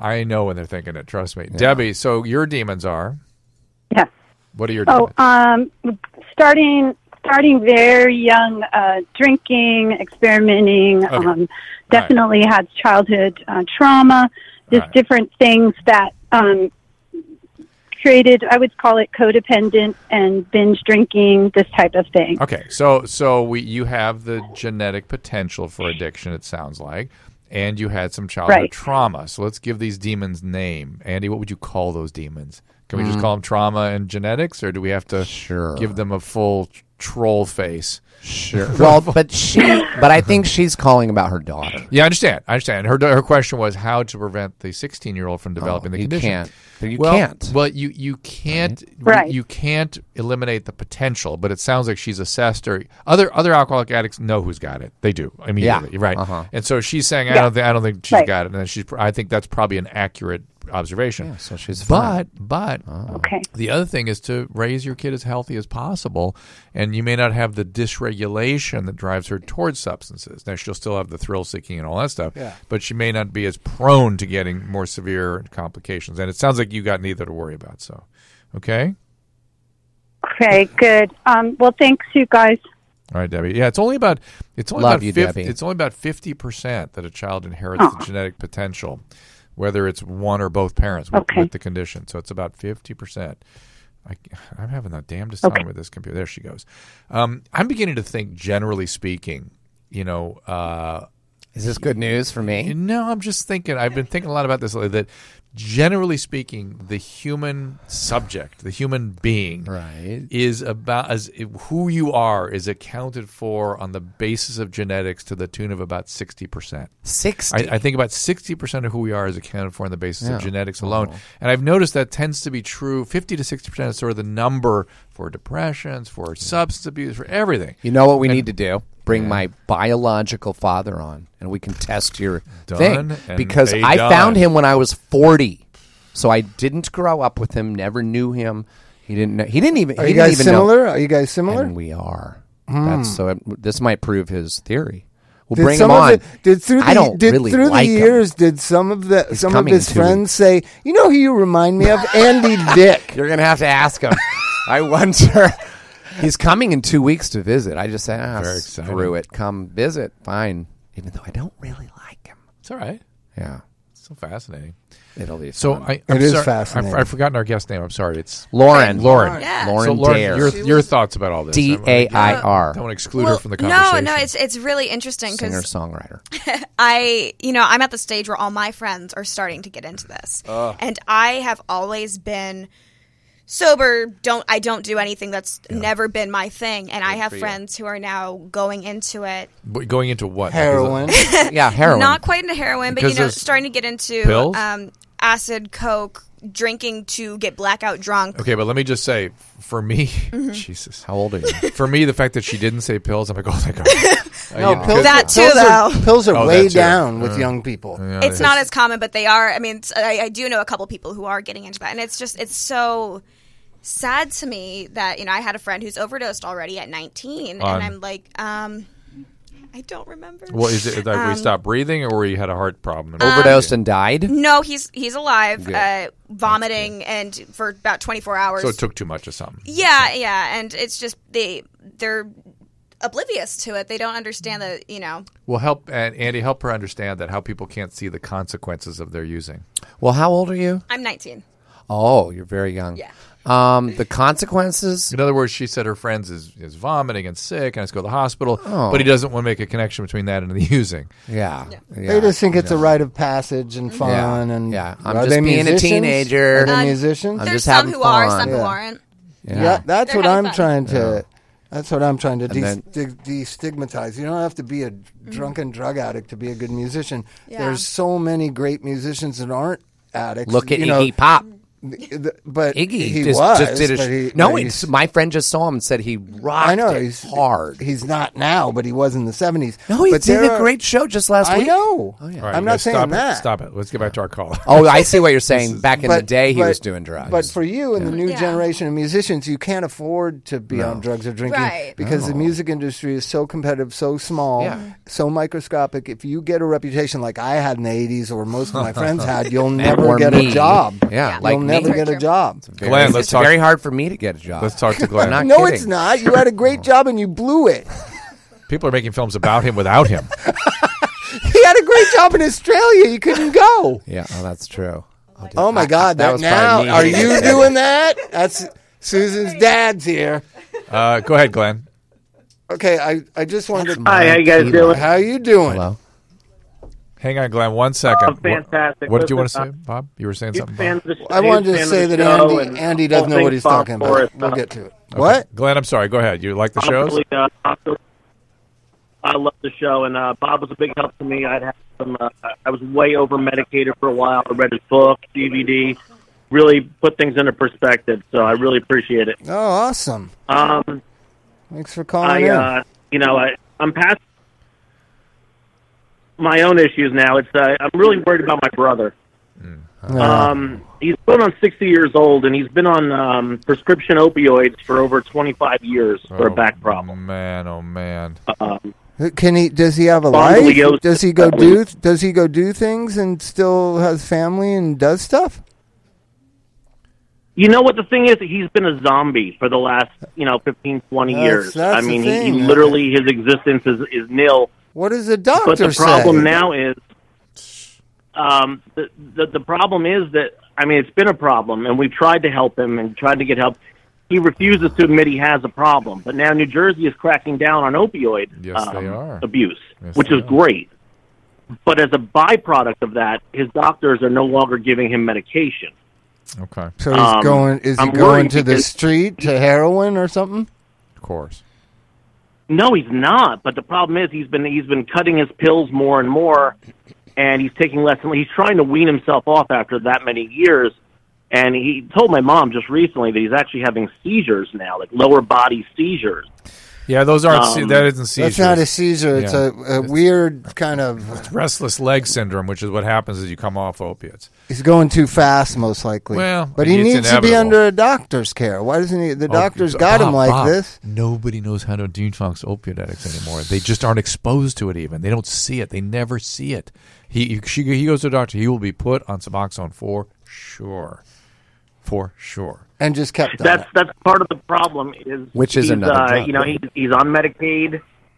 I know when they're thinking it. Trust me. Debbie, so your demons are? Yes. What are your demons? Starting very young, drinking, experimenting, Okay. definitely had childhood trauma, just different things that created, I would call it codependent and binge drinking, this type of thing. Okay, you have the genetic potential for addiction, it sounds like, and you had some childhood trauma. So let's give these demons name. Andy, what would you call those demons? Can we just call them trauma and genetics, or do we have to give them a full troll face? Sure. Well, but I think she's calling about her daughter. Yeah, I understand. Her question was how to prevent the 16-year-old from developing the condition. You can't. Well, you can't. Right. You can't eliminate the potential, but it sounds like she's assessed, or other alcoholic addicts know who's got it. They do immediately, Yeah. right? Uh-huh. And so she's saying, I don't think she's got it, and I think that's probably an accurate observation. Yeah, so she's fine. But Okay. the other thing is to raise your kid as healthy as possible, and you may not have the dysregulation that drives her towards substances. Now, she'll still have the thrill-seeking and all that stuff, but she may not be as prone to getting more severe complications. And it sounds like you got neither to worry about. So, okay? Okay, good. Well, thanks, you guys. All right, Debbie. Yeah, it's only about Debbie. It's only about 50% that a child inherits the genetic potential, whether it's one or both parents with the condition. So it's about 50%. I'm having the damnedest time with this computer. There she goes. I'm beginning to think, generally speaking, is this good news for me? No, I'm just thinking. I've been thinking a lot about this lately. That generally speaking, the human subject, the human being, is about who you are is accounted for on the basis of genetics to the tune of about 60%. 60. I think about 60% of who we are is accounted for on the basis of genetics alone. And I've noticed that tends to be true. 50 to 60% is sort of the number for depressions, for substance abuse, for everything. You know what we need to do? Bring my biological father on, and we can test your thing. Because I found him when I was 40, so I didn't grow up with him. Never knew him. He didn't even. Are you guys similar? Are you guys similar? And we are. This might prove his theory. We'll bring him on. Through the years, did some of his friends say, "You know who you remind me of? Andy Dick." You're gonna have to ask him. I wonder. He's coming in 2 weeks to visit. I just say, screw it. Come visit. Fine. Even though I don't really like him. It's all right. Yeah. It's so fascinating. It'll be so fun. It is fascinating. I've forgotten our guest name. I'm sorry. It's Lauren. Yeah. Lauren so Dair. Your thoughts about all this? DAIR. Don't exclude her from the conversation. No, it's really interesting because singer-songwriter. I'm at the stage where all my friends are starting to get into this, and I have always been sober. I don't do anything. That's never been my thing, and I have friends who are now going into it. Going into what? Heroin. Yeah, heroin. Not quite into heroin, but starting to get into pills? Acid, coke, drinking to get blackout drunk. Okay, but let me just say, for me, Jesus, how old are you? For me, the fact that she didn't say pills, I'm like, oh, thank God. That too, though. Pills are way down with young people. Yeah, it's not as common, but they are. I mean, I do know a couple people who are getting into that, and it's so sad to me that I had a friend who's overdosed already at 19, and I'm like, I don't remember. Well, is it that we stopped breathing, or he had a heart problem? Overdosed and died? No, he's alive, vomiting, and for about 24 hours. So it took too much of something. Yeah, and it's just they're oblivious to it. They don't understand that, Well, help Andy, help her understand that how people can't see the consequences of their using. Well, how old are you? I'm 19. Oh, you're very young. Yeah. The consequences. In other words, she said her friend is vomiting and sick and has to go to the hospital, but he doesn't want to make a connection between that and the using. Yeah. They just think it's a rite of passage and fun. And I'm just being a teenager. Are they musicians? I'm There's just having some who fun. are, some who aren't. Yeah, that's They're what I'm having trying to. That's what I'm trying to then- destigmatize. You don't have to be a drunken drug addict to be a good musician. Yeah. There's so many great musicians that aren't addicts. Look at Iggy Pop. But Iggy he just did but my friend just saw him and said he rocked I know it hard. He's not now, but he was in the 70s. No, he but did a great show just last week. I know. Oh, yeah. All right, I'm you not guys, saying that. Stop it. Let's get back to our call. Oh, I see what you're saying. Back in the day, he was doing drugs. But for you and the new Yeah. generation of musicians, you can't afford to be on drugs or drinking Right. because the music industry is so competitive, so small, Yeah. so microscopic. If you get a reputation like I had in the 80s or most of my friends had, you'll Or never get me. a job. Yeah, You'll like never me. get a job. Glenn, let's It's talk. very hard for me to get a job. Let's talk to Glenn. Not No, kidding. it's not. You had a great job and you blew it. People are making films about him without him. He had a great job in Australia. You couldn't go. Yeah, that's true. Oh my God! that was probably me. Are you doing that? That's Susan's dad's here. Go ahead, Glenn. Okay, I just wanted to. Hi, how you guys doing? How you doing? Hello. Hang on, Glenn. 1 second. Oh, fantastic. What did you want to Listen, say, Bob? You were saying Huge something, fan Bob? of the I wanted to fan say of the that show Andy and doesn't know all what he's things talking Bob about. Forrest. We'll get to it. What? Glenn, I'm sorry. Go ahead. You like the shows? I love the show, and Bob was a big help to me. I was way over medicated for a while. I read his book, DVD, really put things into perspective. So I really appreciate it. Oh, awesome! Thanks for calling in. I'm past my own issues now. I'm really worried about my brother. He's going on 60 years old, and he's been on prescription opioids for over 25 years for a back problem. Oh man. Can he? Does he have a life? Spondylosis. Does he go do things and still has family and does stuff? You know what the thing is? He's been a zombie for the last 15, 20 years. That's I mean, the thing. he literally his existence is nil. What does the doctor But the say? problem now is, the problem is that, I mean, it's been a problem, and we've tried to help him and tried to get help. He refuses to admit he has a problem. But now New Jersey is cracking down on opioid Yes, they are. abuse, Yes, which they is are. great. But as a byproduct of that, his doctors are no longer giving him medication. Okay. So he's going. Is he I'm going worried to the because- street to heroin or something? Of course. No, he's not. But the problem is he's been cutting his pills more and more, and he's taking less and he's trying to wean himself off after that many years. And he told my mom just recently that he's actually having seizures now, like lower body seizures. Yeah, those aren't. That isn't seizures. That's not a seizure. It's Yeah. a weird kind of. restless leg syndrome, which is what happens as you come off opiates. He's going too fast, most likely. Well, but he it's needs to be inevitable. under a doctor's care. Why doesn't he? The doctor's Oh, got him Bob, like Bob, this. Nobody knows how to detox opiate addicts anymore. They just aren't exposed to it. Even they don't see it. They never see it. He goes to the doctor. He will be put on Suboxone for sure. For sure. And just kept on it. That's part of the problem. Which is he's, another drug. He's on Medicaid,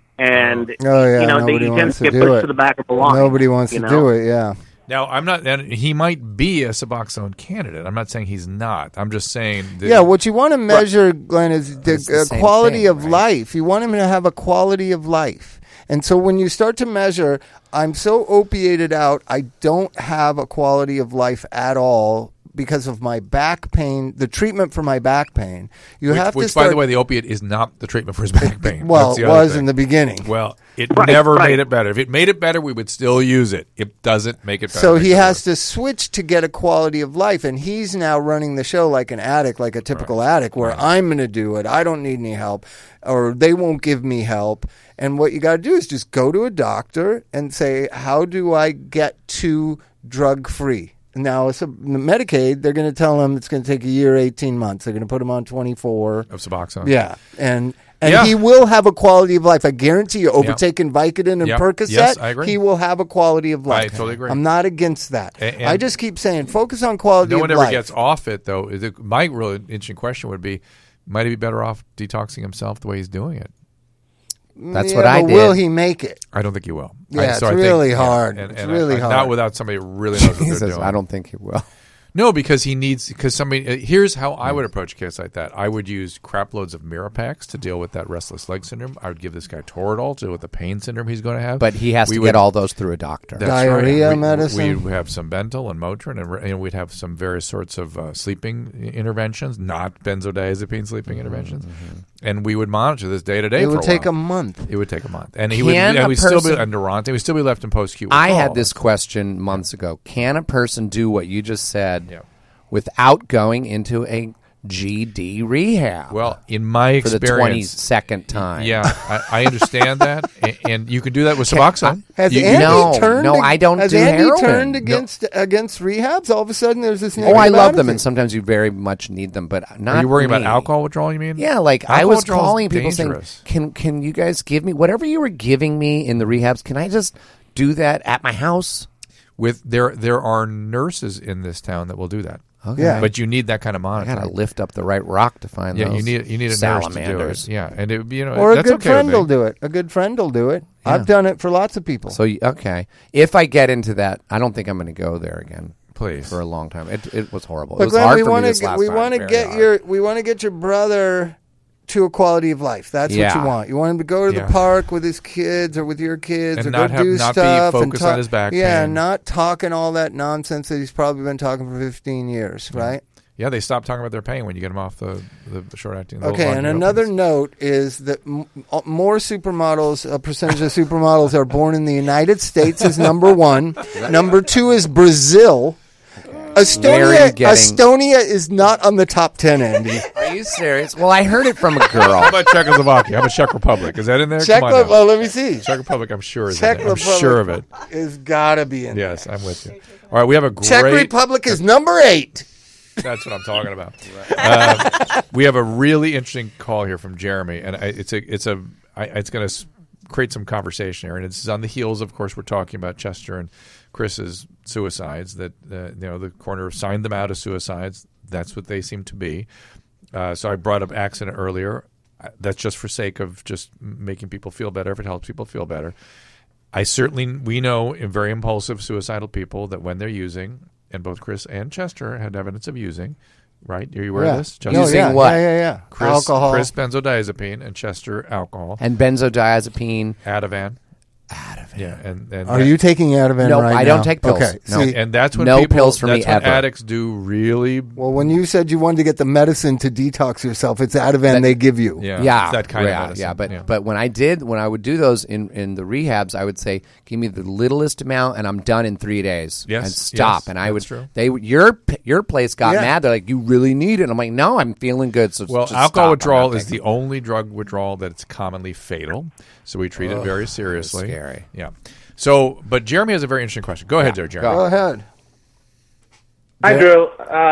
and Oh, yeah, he nobody tends wants to to get do pushed it. to the back of the line. Nobody wants to do it, yeah. Now, I'm not. And he might be a Suboxone candidate. I'm not saying he's not. I'm just saying. That Yeah, what you want to measure, Glenn, is It's the the same quality thing, of right? life. You want him to have a quality of life. And so when you start to measure, I'm so opiated out, I don't have a quality of life at all because of my back pain, the treatment for my back pain. You have to which, start, by the way, the opiate is not the treatment for his back pain. well, That's it the other was thing. in the beginning. Well, it Right, never right. made it better. If it made it better, we would still use it. It doesn't make it better. So It he makes it has worse. to switch to get a quality of life, and he's now running the show like an addict, like a typical addict, where I'm going to do it. I don't need any help, or they won't give me help. And what you got to do is just go to a doctor and say, how do I get to drug-free? Now, it's Medicaid, they're going to tell him it's going to take a year, 18 months. They're going to put him on 24. of Suboxone. Yeah, and Yeah. he will have a quality of life. I guarantee you, overtaking Vicodin and Yeah. Percocet, Yes, I agree. he will have a quality of life. I totally agree. I'm not against that. And- I just keep saying, focus on quality No of one ever life. gets off it, though. My really interesting question would be, might he be better off detoxing himself the way he's doing it? That's Yeah, what I but did. will he make it? I don't think he will. Yeah, So it's I really think, hard. And, It's and really Not hard. without somebody who really knows what they're Jesus, doing. I don't think he will. No, because somebody. Here's how I would approach a case like that. I would use crap loads of Mirapax to deal with that restless leg syndrome. I would give this guy Toradol to deal with the pain syndrome he's going to have. But he has We to would- get all those through a doctor. That's Diarrhea right. medicine? We have some Bentyl and Motrin, and we'd have some various sorts of sleeping interventions, not benzodiazepine sleeping interventions, and we would monitor this day to day. It would for take a a while. month. It would take a month, and he Can would. a And we'd still be person- under Durante. We'd still be left in post-acute I withdrawal. had this question months ago. Can a person do what you just said Yeah. without going into a GD rehab. Well, in my for the experience, 22nd time. Yeah, I understand that, and you can do that with Suboxone. Has You- Andy No, turned? no, I don't has do Andy heroin. turned No. against rehabs? All of a sudden, there's this. Oh, negative I love them, attitude. and sometimes you very much need them, but not. Are you worrying me. about alcohol withdrawal? You mean? Yeah, like I Alcohol was withdrawal is calling people dangerous. saying, "Can you guys give me whatever you were giving me in the rehabs? Can I just do that at my house?" With there are nurses in this town that will do that. Okay. Yeah. But you need that kind of I monitoring. gotta lift up the right rock to find Yeah, those. you need a nurse to do salamanders. it. Yeah, and it, Or a that's good okay friend with me. will do it. A good friend will do it. Yeah. I've done it for lots of people. So okay, if I get into that, I don't think I'm going to go there again. Please. For a long time, it was horrible. But it was Glenn, hard we for me wanna this get- last we time. want to Very get hard. we want to get your brother to a quality of life. That's what Yeah. you want. You want him to go to Yeah. the park with his kids or with your kids, And or not go have- do not be stuff and focused on his back Yeah, pain. not talking all that nonsense that he's probably been talking for 15 years, right? Yeah, they stop talking about their pain when you get them off the short acting. Okay, and another note is that more supermodels, a percentage of supermodels are born in the United States is number one. Number two is Brazil. Estonia is not on the top 10, Andy. Are you serious? Well, I heard it from a girl. How about Czechoslovakia? How about Czech Republic? Is that in there? Czech Come on now. Well, let me see. Czech Republic, I'm sure is Czech in there. I'm Republic sure of it. is gotta be in Yes, I'm with you. All right, we have a great. Czech Republic is number 8. That's what I'm talking about. We have a really interesting call here from Jeremy, and it's going to create some conversation here, and it's on the heels. Of course, we're talking about Chester and Chris's suicides. That the coroner signed them out as suicides. That's what they seem to be. So I brought up accident earlier. That's just for sake of just making people feel better. If it helps people feel better, we know very impulsive suicidal people that when they're using. And both Chris and Chester had evidence of using, right? Are you aware of this? Chester? Using what? Yeah. Chris, Alcohol. Chris benzodiazepine and Chester alcohol. And benzodiazepine. Ativan. Yeah, and Are you taking Ativan No, right now? I don't take pills. Okay, No. see, And that's when No people, pills for me that's when ever. addicts do really. well, when you said you wanted to get the medicine to detox yourself, it's Ativan they give you. Yeah, it's that kind yeah, of medicine. yeah. But when I would do those in the rehabs, I would say, give me the littlest amount, and I'm done in 3 days. Yes, and stop. yes, and I would. that's true. They your place got Yeah. mad. They're like, you really need it. And I'm like, no, I'm feeling good. So Well, just alcohol stop. I'm withdrawal not is the taking only drug withdrawal that's commonly fatal, so we treat it very seriously. scary. Yeah. So, but Jeremy has a very interesting question. Go ahead, there, Jeremy. Go ahead. Hi, Drew.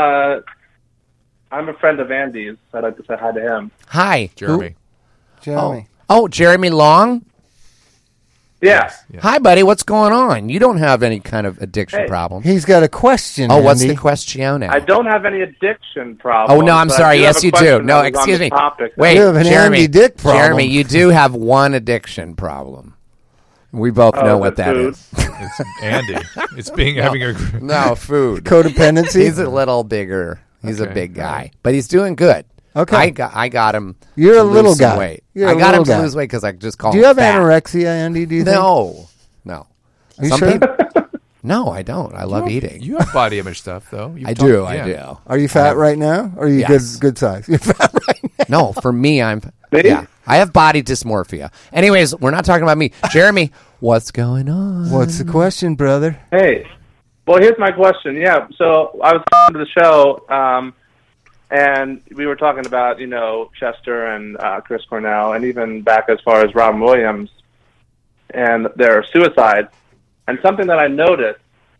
I'm a friend of Andy's. I'd like to say hi to him. Hi, Jeremy. Jeremy. Oh, Jeremy Long. Yeah. Hi, buddy. What's going on? You don't have any kind of addiction Hey. problem. He's got a question. Oh, what's Andy. the question? I don't have any addiction problem. Oh no, I'm but I sorry. do have Yes, a you do. question No, that was on excuse the me. topic. Wait, You have an Jeremy. Andy Dick problem. Jeremy, you do have one addiction problem. We both know what that food. is. It's Andy. It's having a. No, food. Codependency? He's a little bigger. He's a Okay. big guy, but he's doing good. Okay. I got him. You're to a little lose some guy. Weight. You're I a got him little to guy. lose weight because I just call Do him you have fat. anorexia, Andy? Do you think? No. Are you Some sure? people- No, I don't. I love eating. You have body image stuff, though. You've I talked- do. yeah. I do. Are you fat right now? Or are you Yes. good size? You're fat right now. No, for me, I'm. Me? Yeah, I have body dysmorphia. Anyways, we're not talking about me. Jeremy, what's going on? What's the question, brother? Hey. Well, here's my question. Yeah, so I was listening to the show, and we were talking about, Chester and Chris Cornell, and even back as far as Robin Williams and their suicides. And something that I noticed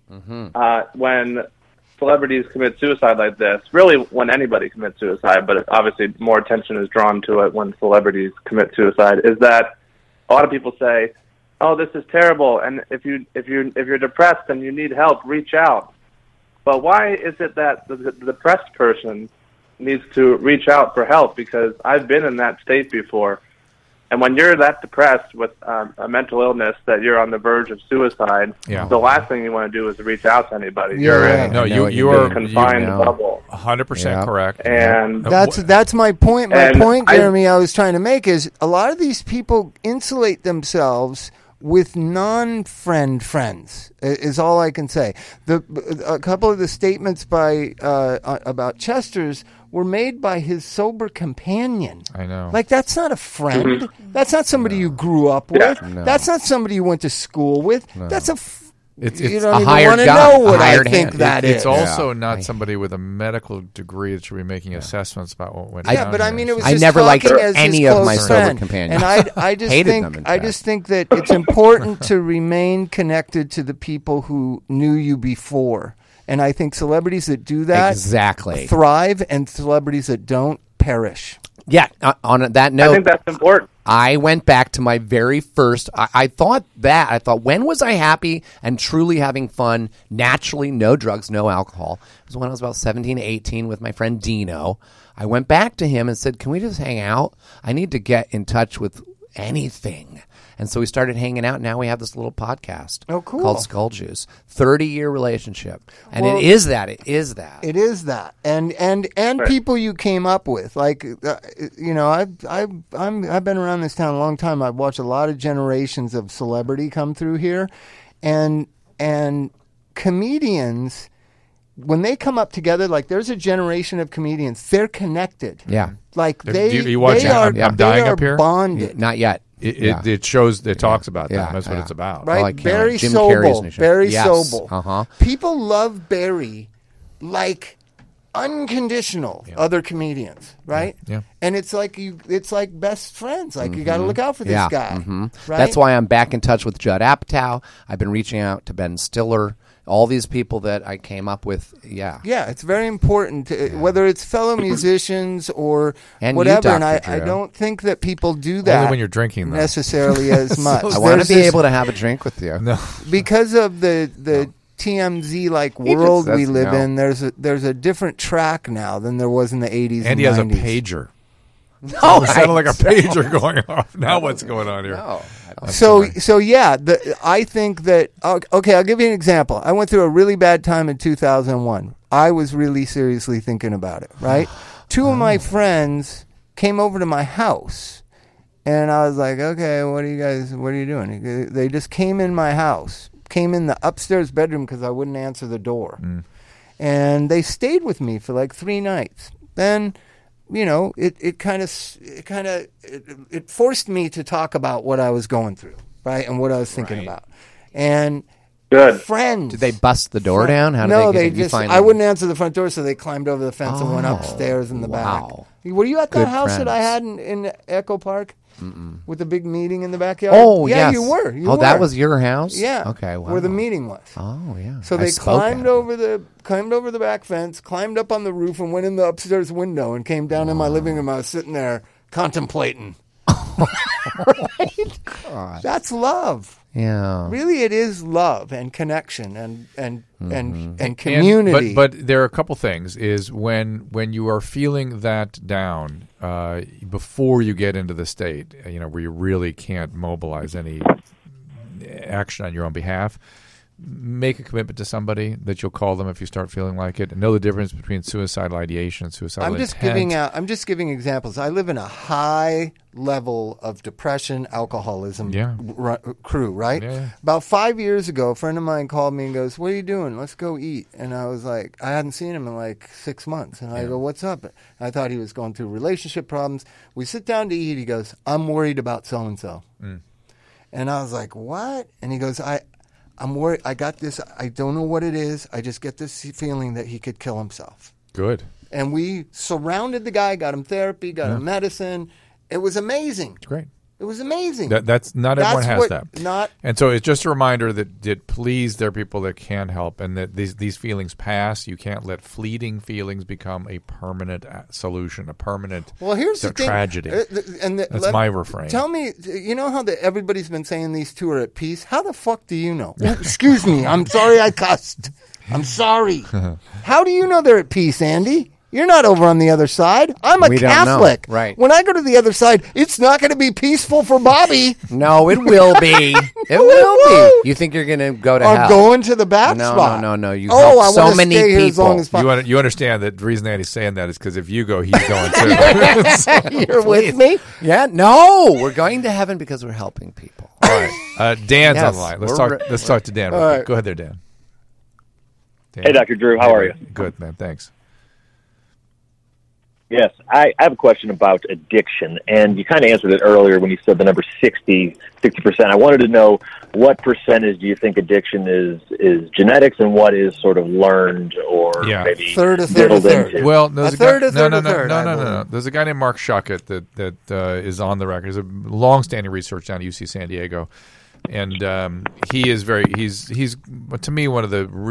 when celebrities commit suicide like this, really when anybody commits suicide, but obviously more attention is drawn to it when celebrities commit suicide, is that a lot of people say, "Oh, this is terrible," and if you're depressed and you need help, reach out. But why is it that the depressed person needs to reach out for help? Because I've been in that state before. And when you're that depressed with a mental illness that you're on the verge of suicide, Yeah. the last thing you want to do is reach out to anybody. Yeah. You're in No, I know you what you you are mean. a confined know. bubble. 100% Yeah. correct. And That's my point. My And point, I- Jeremy, I was trying to make is a lot of these people insulate themselves with non-friend friends. Is all I can say. A couple of the statements by about Chester's were made by his sober companion. I know. Like, that's not a friend. That's not somebody you grew up with. Yeah. No. That's not somebody you went to school with. That's a It's you it's don't a even hired want to guy, know a what I hired think hand. that it's is. also Yeah. not somebody with a medical degree that should be making assessments about what went Yeah, down but I here. mean, it was I just never liked talking as any his of my close sober friend. companions. And I just Hated think them, in I fact. just think that it's important to remain connected to the people who knew you before. And I think celebrities that do that Exactly. thrive, and celebrities that don't perish. Yeah. On that I note, think that's important. I went back to my very first. I thought, when was I happy and truly having fun? Naturally, no drugs, no alcohol. It was when I was about 17, 18 with my friend Dino. I went back to him and said, can we just hang out? I need to get in touch with anything. And so we started hanging out. Now we have this little podcast called Skull Juice. 30-year relationship. And Well, it is that. It is that. It is that, and people you came up with, like you know, I've been around this town a long time. I've watched a lot of generations of celebrity come through here, and comedians, when they come up together, like there's a generation of comedians, they're connected. Yeah. Like Do you watch they are, I'm Dying they are up here? bonded. Not yet. It shows. It talks about Yeah. that. That's what Yeah. it's about. Right, Oh, I can't Barry wait. Jim Carrey's Sobel. new show. Barry Yes. Sobel. Uh-huh. People love Barry like unconditional other comedians, right? Yeah. And it's like best friends. Like you got to look out for this Yeah. guy. Mhm. Right? That's why I'm back in touch with Judd Apatow. I've been reaching out to Ben Stiller. All these people that I came up with. Yeah. Yeah, it's very important, whether it's fellow musicians or And you, whatever. And Dr. I Drew. don't think that people do that Only when you're drinking, though. necessarily as much. I want There's to be this- able to have a drink with you. No. because of the TMZ like He just world says we live no. in. There's a different track now than there was in the 80s. And he and has a 90s. pager. No, It sounded like a pager going off. Now what's going on here? No. So yeah, I think that okay. I'll give you an example. I went through a really bad time in 2001. I was really seriously thinking about it. Right, two of my friends came over to my house, and I was like, okay, what are you doing? They just came in my house, came in the upstairs bedroom because I wouldn't answer the door, and they stayed with me for like 3 nights. Then, you know, it forced me to talk about what I was going through, right, and what I was thinking about. And Good. friends. Did they bust the door down? How did No, they they get you just. finally? I wouldn't answer the front door, so they climbed over the fence and went Oh, upstairs in the wow. back. Were you at that Good house that I friends. had in Echo Park with the big meeting in the backyard? Oh, yeah, yes. you were. That were. was your house? Yeah. Okay, wow. Where the meeting was. Oh, yeah. So I they spoke climbed at it. over the back fence, climbed up on the roof, and went in the upstairs window and came down in my living room. I was sitting there contemplating. Right? That's love. Yeah. Really, it is love and connection and community. But there are a couple things. Is when you are feeling that down before you get into the state, where you really can't mobilize any action on your own behalf. Make a commitment to somebody that you'll call them if you start feeling like it, and know the difference between suicidal ideation and suicidal intent. I'm just giving examples. I live in a high level of depression, alcoholism crew, right? Yeah. About 5 years ago, a friend of mine called me and goes, "What are you doing? Let's go eat." And I was like, I hadn't seen him in like 6 months. And I go, "What's up?" I thought he was going through relationship problems. We sit down to eat. He goes, "I'm worried about so-and-so." And I was like, "What?" And he goes, I'm worried. I got this. I don't know what it is. I just get this feeling that he could kill himself. Good. And we surrounded the guy, got him therapy, got him medicine. It was amazing. It's great. It was amazing. That's not everyone has that. And so it's just a reminder that please, there are people that can help, and that these feelings pass. You can't let fleeting feelings become a permanent solution, a permanent here's the thing. tragedy. That's my refrain. Tell me, you know how everybody's been saying these two are at peace? How the fuck do you know? Excuse me. I'm sorry I cussed. I'm sorry. How do you know they're at peace, Andy? You're not over on the other side. I'm a Catholic. Right. When I go to the other side, it's not going to be peaceful for Bobby. No, it will be. It will be. You think you're going to go to hell? I'm going to the back No, spot. no. You I help want so to many stay here as long people. as possible. You understand that the reason Andy's saying that is because if you go, he's going too. You're with me? Yeah, no. We're going to heaven because we're helping people. All right. Dan's Yes, on the line. Let's talk to Dan. All right. Go ahead there, Dan. Hey, Dr. Drew. How are you? Good, man. Thanks. Yes, I have a question about addiction, and you kind of answered it earlier when you said the number 60%. I wanted to know what percentage do you think addiction is genetics and what is sort of learned or maybe a third. Well, a third. No. There's a guy named Mark Shuckett that is on the record. He's a long-standing researcher down at UC San Diego, and he is he's to me one of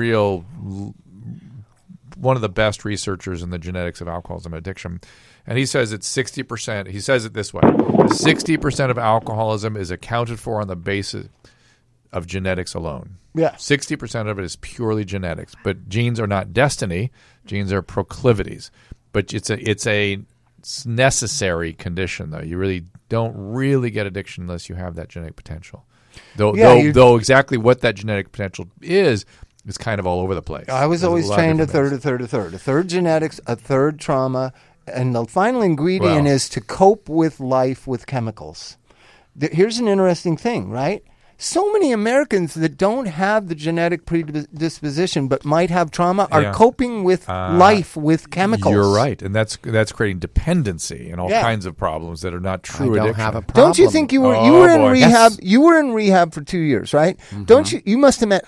the best researchers in the genetics of alcoholism and addiction. And he says it's 60%. He says it this way: 60% of alcoholism is accounted for on the basis of genetics alone. Yeah, 60% of it is purely genetics. But genes are not destiny; genes are proclivities. But it's a necessary condition, though. You really don't really get addiction unless you have that genetic potential. Though exactly what that genetic potential is kind of all over the place. I was always trained a third. A third genetics, a third trauma, and the final ingredient is to cope with life with chemicals. Here's an interesting thing, right? So many Americans that don't have the genetic predisposition but might have trauma are coping with life with chemicals. You're right, and that's creating dependency and all kinds of problems that are not true addiction. Have a problem. Don't you think you were in rehab? Yes. You were in rehab for 2 years, right? Mm-hmm. Don't you? You must have met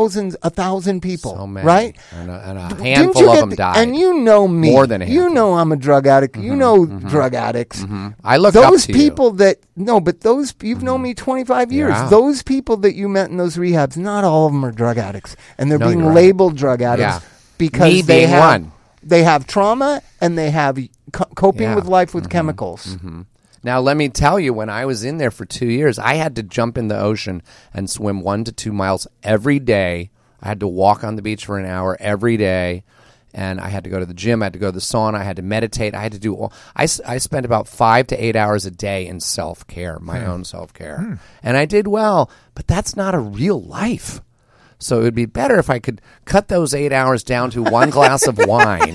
1,000 people, so many, right? And a handful of them died. And you know me. More than a handful. You know I'm a drug addict. Mm-hmm. You know drug addicts. Mm-hmm. I look up to those people that but those you've known me 25 years. Yeah. Those people that you met in those rehabs, not all of them are drug addicts, and they're being labeled drug addicts because they have trauma and they have coping with life with chemicals. Mm-hmm. Now, let me tell you, when I was in there for 2 years, I had to jump in the ocean and swim 1 to 2 miles every day. I had to walk on the beach for an hour every day. And I had to go to the gym. I had to go to the sauna. I had to meditate. I had to do all. I spent about 5 to 8 hours a day in self-care, my own self-care. And I did well, but that's not a real life. So it would be better if I could cut those 8 hours down to 1 glass of wine.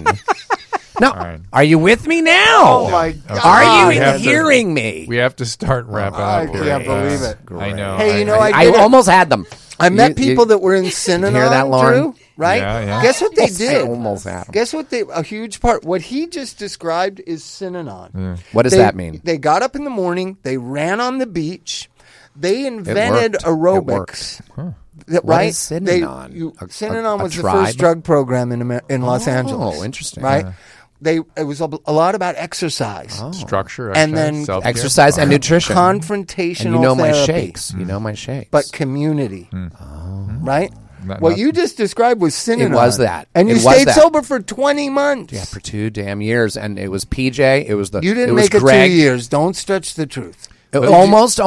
No, are you with me now? Oh, my God. Are you hearing me? We have to start wrapping up. I can't believe it. I know. Hey, I almost had them. I met people that were in Synanon, hear that, Lauren? Drew, right? Yeah. Guess what they did? I almost had them. Guess what a huge part, what he just described is Synanon. Yeah. What does that mean? They got up in the morning, they ran on the beach, they invented aerobics. Right? What is Synanon? Synanon was the first drug program in Los Angeles. Oh, interesting. Right? It was a lot about exercise. Structure, and then exercise and nutrition. Confrontational and you know therapy. My shakes. You know my shakes. But community. Right? What you just described was Synanon. It was that. And you stayed sober for 20 months. Yeah, for 2 damn years. And it was PJ. It was You didn't make it Greg. 2 years. Don't stretch the truth. Almost.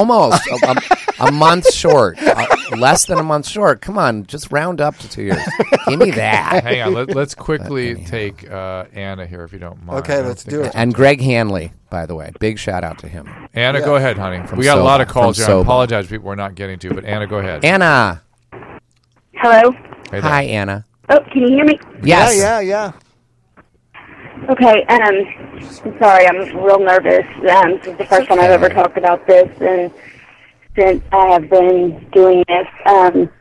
A month short. Less than a month short. Come on, just round up to 2 years. Give me that. Hang on. Let's quickly take Anna here, if you don't mind. Okay, let's do it. And Greg Hanley, by the way. Big shout out to him. Anna, go ahead, honey. We got a lot of calls here. I apologize people we're not getting to, but Anna, go ahead. Anna. Hello. Hey, hi, Anna. Oh, can you hear me? Yes. Yeah. Okay, I'm sorry, I'm real nervous. This is the first time I've ever talked about this, and since I have been doing this, and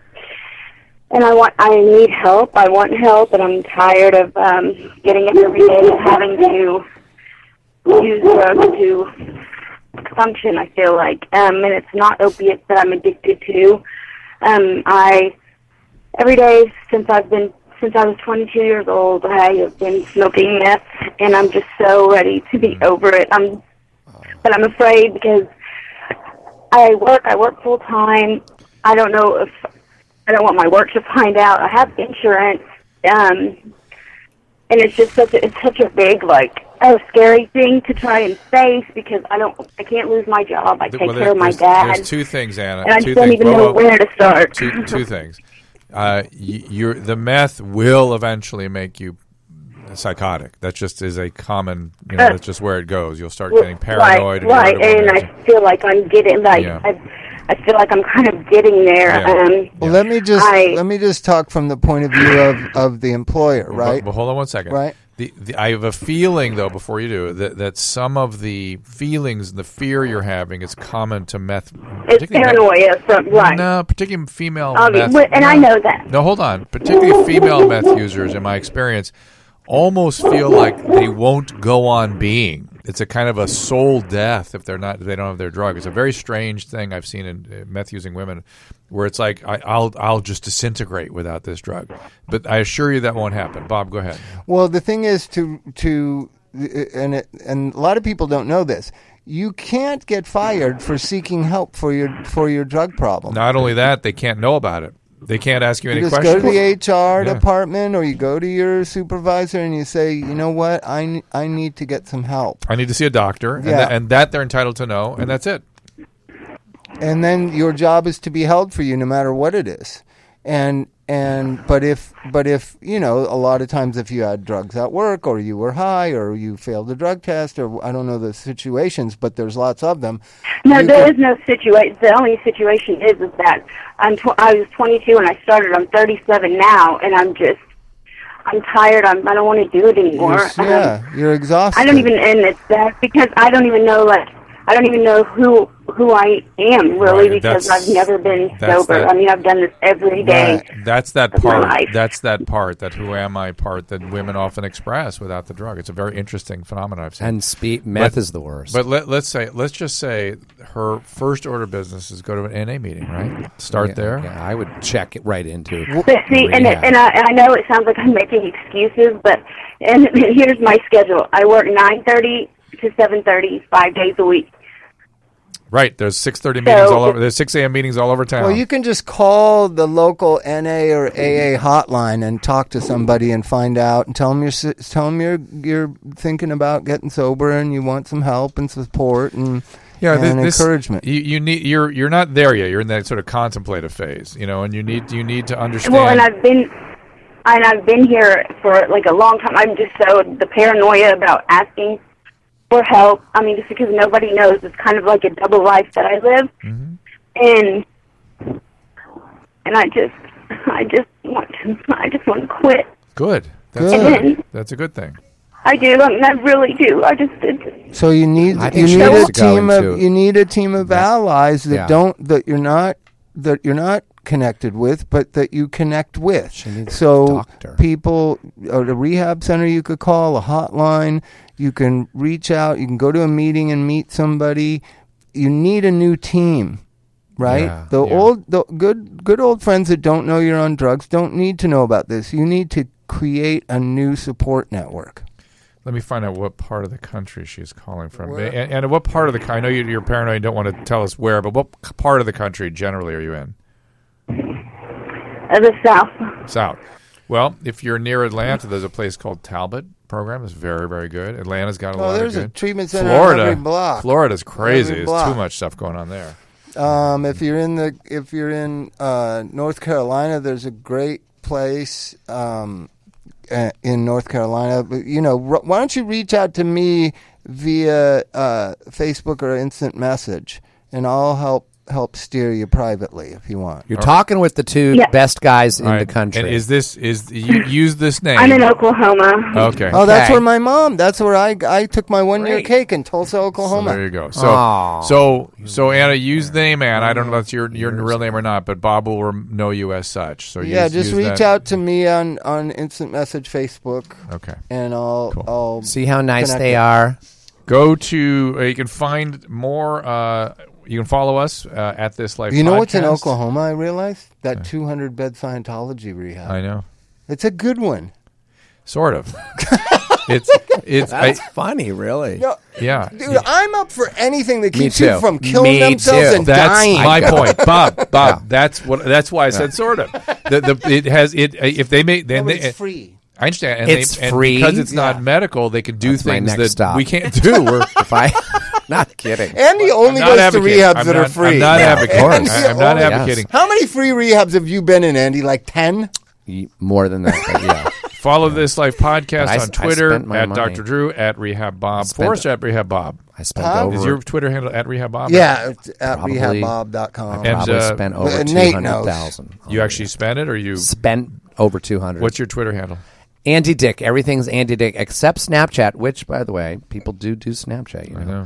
I need help. I want help, and I'm tired of getting up every day and having to use drugs to function. I feel like, and it's not opiates that I'm addicted to. Every day since I was 22 years old, I have been smoking meth, and I'm just so ready to be over it. But I'm afraid because I work full time. I don't want my work to find out. I have insurance, and it's just such a big scary thing to try and face because I can't lose my job. I take care of my dad. There's 2 things, Anna. And I just don't even know where to start. Two things. The meth will eventually make you psychotic. That just is a common, that's just where it goes. You'll start getting paranoid. Right, and I feel like I'm getting, I feel like I'm kind of getting there. Yeah. Well, let me just talk from the point of view of the employer, right? But hold on one second. Right. I have a feeling, though, before you do, that some of the feelings and the fear you're having is common to meth. It's paranoia right? No, particularly female meth. And I know that. No, hold on. Particularly female meth users, in my experience, almost feel like they won't go on being. It's a kind of a soul death if they don't have their drug. It's a very strange thing I've seen in meth using women, where it's like I'll just disintegrate without this drug. But I assure you that won't happen. Bob, go ahead. Well, the thing is and a lot of people don't know this. You can't get fired for seeking help for your drug problem. Not only that, they can't know about it. They can't ask you any just questions. Go to the HR department, or you go to your supervisor and you say, you know what, I need to get some help. I need to see a doctor, and that they're entitled to know, and that's it. And then your job is to be held for you no matter what it is. But if a lot of times if you had drugs at work, or you were high, or you failed a drug test, or I don't know the situations, but there's lots of them. No, there is no situation. The only situation is that I was 22 when I started. I'm 37 now, and I'm tired. I don't want to do it anymore. You're exhausted. I don't even, and it's that because I don't even know who I am really, because I've never been sober. I've done this every day. Right. That's that part. That's that part. That who am I part that women often express without the drug. It's a very interesting phenomenon I've seen. And meth is the worst. But let's just say her first order of business is go to an NA meeting, right? Start there. Yeah, I would check it right into. But see, and I know it sounds like I'm making excuses, but here's my schedule. I work 9:30 to 7:30, 5 days a week. Right, there's 6:30 meetings all over. There's 6 a.m. meetings all over town. Well, you can just call the local NA or AA hotline and talk to somebody and find out, and tell them you're thinking about getting sober and you want some help and support and encouragement. You're not there yet. You're in that sort of contemplative phase, and you need to understand. Well, and I've been here for like a long time. I'm just the paranoia about asking for help. Just because nobody knows, it's kind of like a double life that I live, and I just want to quit. Good. That's a good thing. I do. I really do. I just did. So you need a team of allies that you're not connected with, but that you connect with. So people at a rehab center you could call, a hotline. You can reach out. You can go to a meeting and meet somebody. You need a new team, right? The good old friends that don't know you're on drugs don't need to know about this. You need to create a new support network. Let me find out what part of the country she's calling from. And what part of the country? I know you're paranoid. You don't want to tell us where, but what part of the country generally are you in? The South. South. Well, if you're near Atlanta, there's a place called Talbot program. It's very, very good. Atlanta's got a lot of good. There's a treatment center on every block. Florida's crazy. There's too much stuff going on there. If you're in North Carolina, there's a great place in North Carolina. Why don't you reach out to me via Facebook or instant message, and I'll help steer you privately if you want. You're talking with the two best guys in the country. And you use this name? I'm in Oklahoma. Okay. Oh, that's where my mom. That's where I took my 1-year cake in Tulsa, Oklahoma. So there you go. So Anna, use the name Anna. I don't know if that's your real name or not, but Bob will know you as such. So just reach out to me on instant message Facebook. Okay. And I'll see how nice they are. Go to you can find more. You can follow us at This Life. You know what's in Oklahoma? I realized that 200-bed Scientology rehab. I know. It's a good one. Sort of. That's funny, really. No, yeah, dude, I'm up for anything that keeps you from killing themselves and dying. That's my point, Bob. Yeah. That's why I said sort of. If they make then it's free. I understand. And it's free because it's not medical. They can do things that we can't do. Not kidding. Andy only goes to rehabs that are free. I'm not advocating. I'm not advocating. How many free rehabs have you been in, Andy? Like 10? More than that, but yeah. Follow This Life podcast on Twitter at Dr. Drew, at Rehab Bob, Forrest at Rehab Bob. I spent over. Is your Twitter handle at Rehab Bob? Yeah, it's at rehabbob.com. I probably spent over 200,000. You actually spent it, or you spent over 200? What's your Twitter handle? Andy Dick. Everything's Andy Dick except Snapchat, which, by the way, people do Snapchat. I know.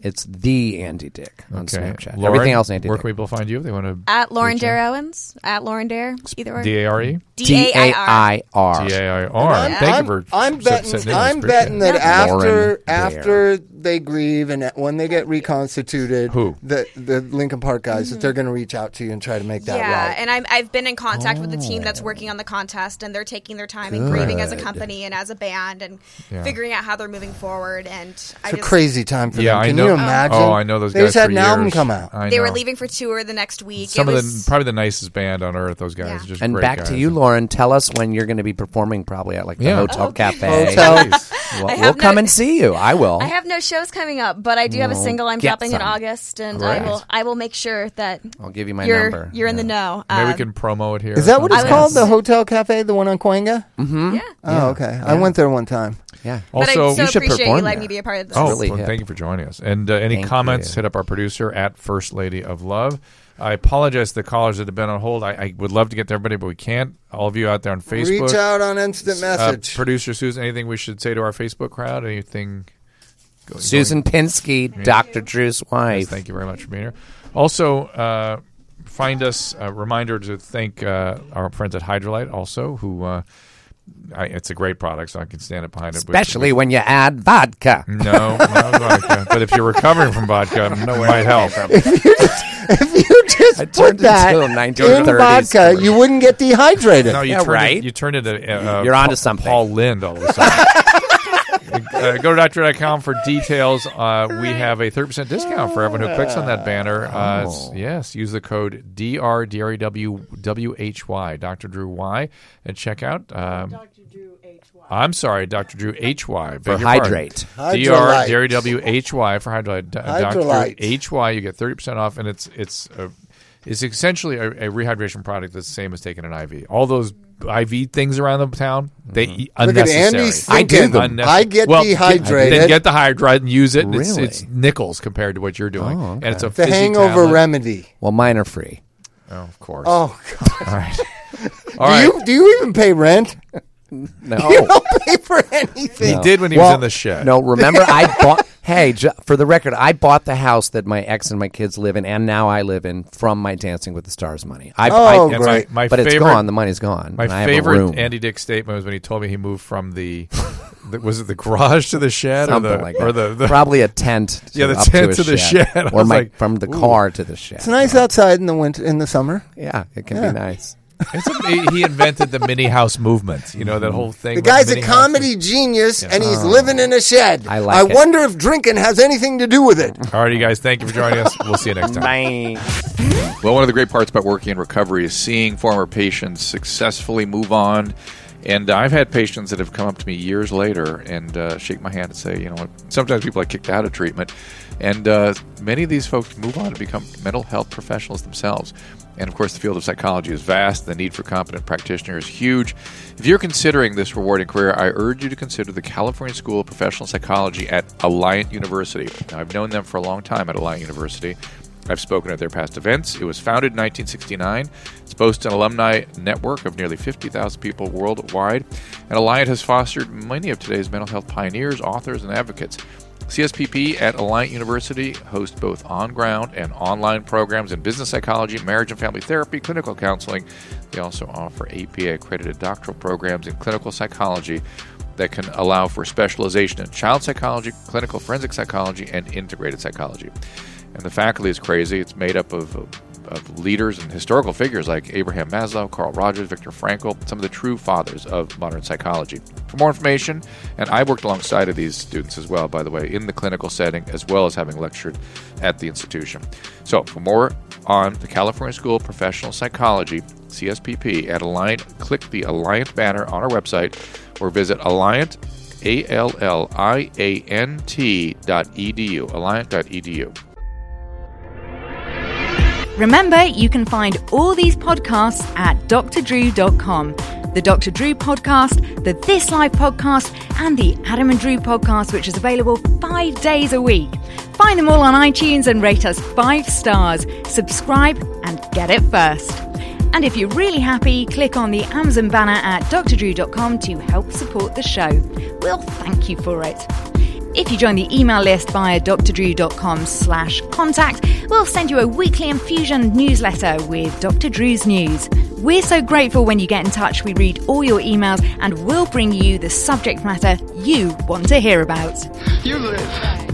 It's the Andy Dick on Snapchat. Lauren, Everything else Andy where Dick. can people find you if they want to? At Lauren Dare Owens. At Lauren Dare. Either or. DARE? DAIR. DAIR. Thank you for I'm betting that after they grieve and when they get reconstituted, the Lincoln Park guys, that they're going to reach out to you and try to make that right. And I've been in contact with the team that's working on the contest, and they're taking their time and grieving as a company and as a band and figuring out how they're moving forward. And it's a crazy time for them. Can you imagine? Oh, I know those guys. They just had an album come out. They were leaving for tour the next week. Probably the nicest band on earth. Those guys, just and great back guys. to you, Lauren. Tell us when you're going to be performing. Probably at like the Hotel Cafe. We'll come and see you. I will. I have no shows coming up, but I do have a single I'm dropping in August, and I will make sure that I'll give you my number. You're in the know. Maybe we can promo it here. Is that what it's called? The Hotel Cafe, the one on Coenga? Mm-hmm. Yeah. Oh, okay. I went there one time. Yeah. Also, but I so appreciate you letting me be a part of this. Thank you for joining us. And any comments, hit up our producer at First Lady of Love. I apologize to the callers that have been on hold. I would love to get to everybody, but we can't. All of you out there on Facebook. Reach out on instant message. Producer Susan, anything we should say to our Facebook crowd? Anything? Susan Pinsky, Dr. Drew's wife. Yes, thank you very much for being here. Also, find us, a reminder to thank our friends at Hydrolyte also, who... it's a great product, so I can stand it behind it. Especially when you add vodka. No vodka. But if you're recovering from vodka, it might help. If you just put that in vodka, you wouldn't get dehydrated. No, you turned into you're onto something. Paul Lind all of a sudden. Go to doctor.com for details. We have a 30% discount for everyone who clicks on that banner. Yes, use the code DRDREWWHY, Dr. Drew Y, and check out. Dr. Drew HY. I'm sorry, Dr. Drew HY. For Hydrate. DRDREWHY for Hydrate. Dr. HY, you get 30% off, and it's essentially a rehydration product that's the same as taking an IV. All those IV things around the town, they unnecessary. I do them. I get dehydrated. Then get the Hydrate and use it. And Really? it's nickels compared to what you're doing. Oh, okay. And it's a the hangover remedy. Well, mine are free. Oh, of course. Oh, God. All right. All right. Do you even pay rent? No. You don't pay for anything. He did when he was in the shed. No, remember I bought... Hey, for the record, I bought the house that my ex and my kids live in, and now I live in, from my Dancing with the Stars money. Great. But it's gone. The money's gone. My favorite Andy Dick statement was when he told me he moved from was it the garage to the shed? Something like that. Probably a tent. The tent to the shed. Or from the car to the shed. It's nice outside in the summer. Yeah, it can be nice. He invented the mini house movement. You know, that whole thing. The guy's a comedy genius, and he's living in a shed. I wonder if drinking has anything to do with it. All right, you guys, thank you for joining us. We'll see you next time. Bye. Well, one of the great parts about working in recovery is seeing former patients successfully move on. And I've had patients that have come up to me years later and shake my hand and say, you know what, sometimes people are kicked out of treatment. And many of these folks move on to become mental health professionals themselves. And, of course, the field of psychology is vast. The need for competent practitioners is huge. If you're considering this rewarding career, I urge you to consider the California School of Professional Psychology at Alliant University. Now, I've known them for a long time at Alliant University. I've spoken at their past events. It was founded in 1969. It's boasts an alumni network of nearly 50,000 people worldwide. And Alliant has fostered many of today's mental health pioneers, authors, and advocates. CSPP at Alliant University hosts both on-ground and online programs in business psychology, marriage and family therapy, clinical counseling. They also offer APA-accredited doctoral programs in clinical psychology that can allow for specialization in child psychology, clinical forensic psychology, and integrated psychology. And the faculty is crazy. It's made up of leaders and historical figures like Abraham Maslow, Carl Rogers, Viktor Frankl, some of the true fathers of modern psychology. For more information, and I worked alongside of these students as well, by the way, in the clinical setting, as well as having lectured at the institution. So for more on the California School of Professional Psychology, CSPP, at Alliant, click the Alliant banner on our website or visit Alliant, ALLIANT.edu, alliant.edu. Remember, you can find all these podcasts at drdrew.com. The Dr. Drew podcast, the This Life podcast, and the Adam and Drew podcast, which is available 5 days a week. Find them all on iTunes and rate us 5 stars. Subscribe and get it first. And if you're really happy, click on the Amazon banner at drdrew.com to help support the show. We'll thank you for it. If you join the email list via drdrew.com/contact, we'll send you a weekly infusion newsletter with Dr. Drew's news. We're so grateful when you get in touch. We read all your emails and we'll bring you the subject matter you want to hear about. You live.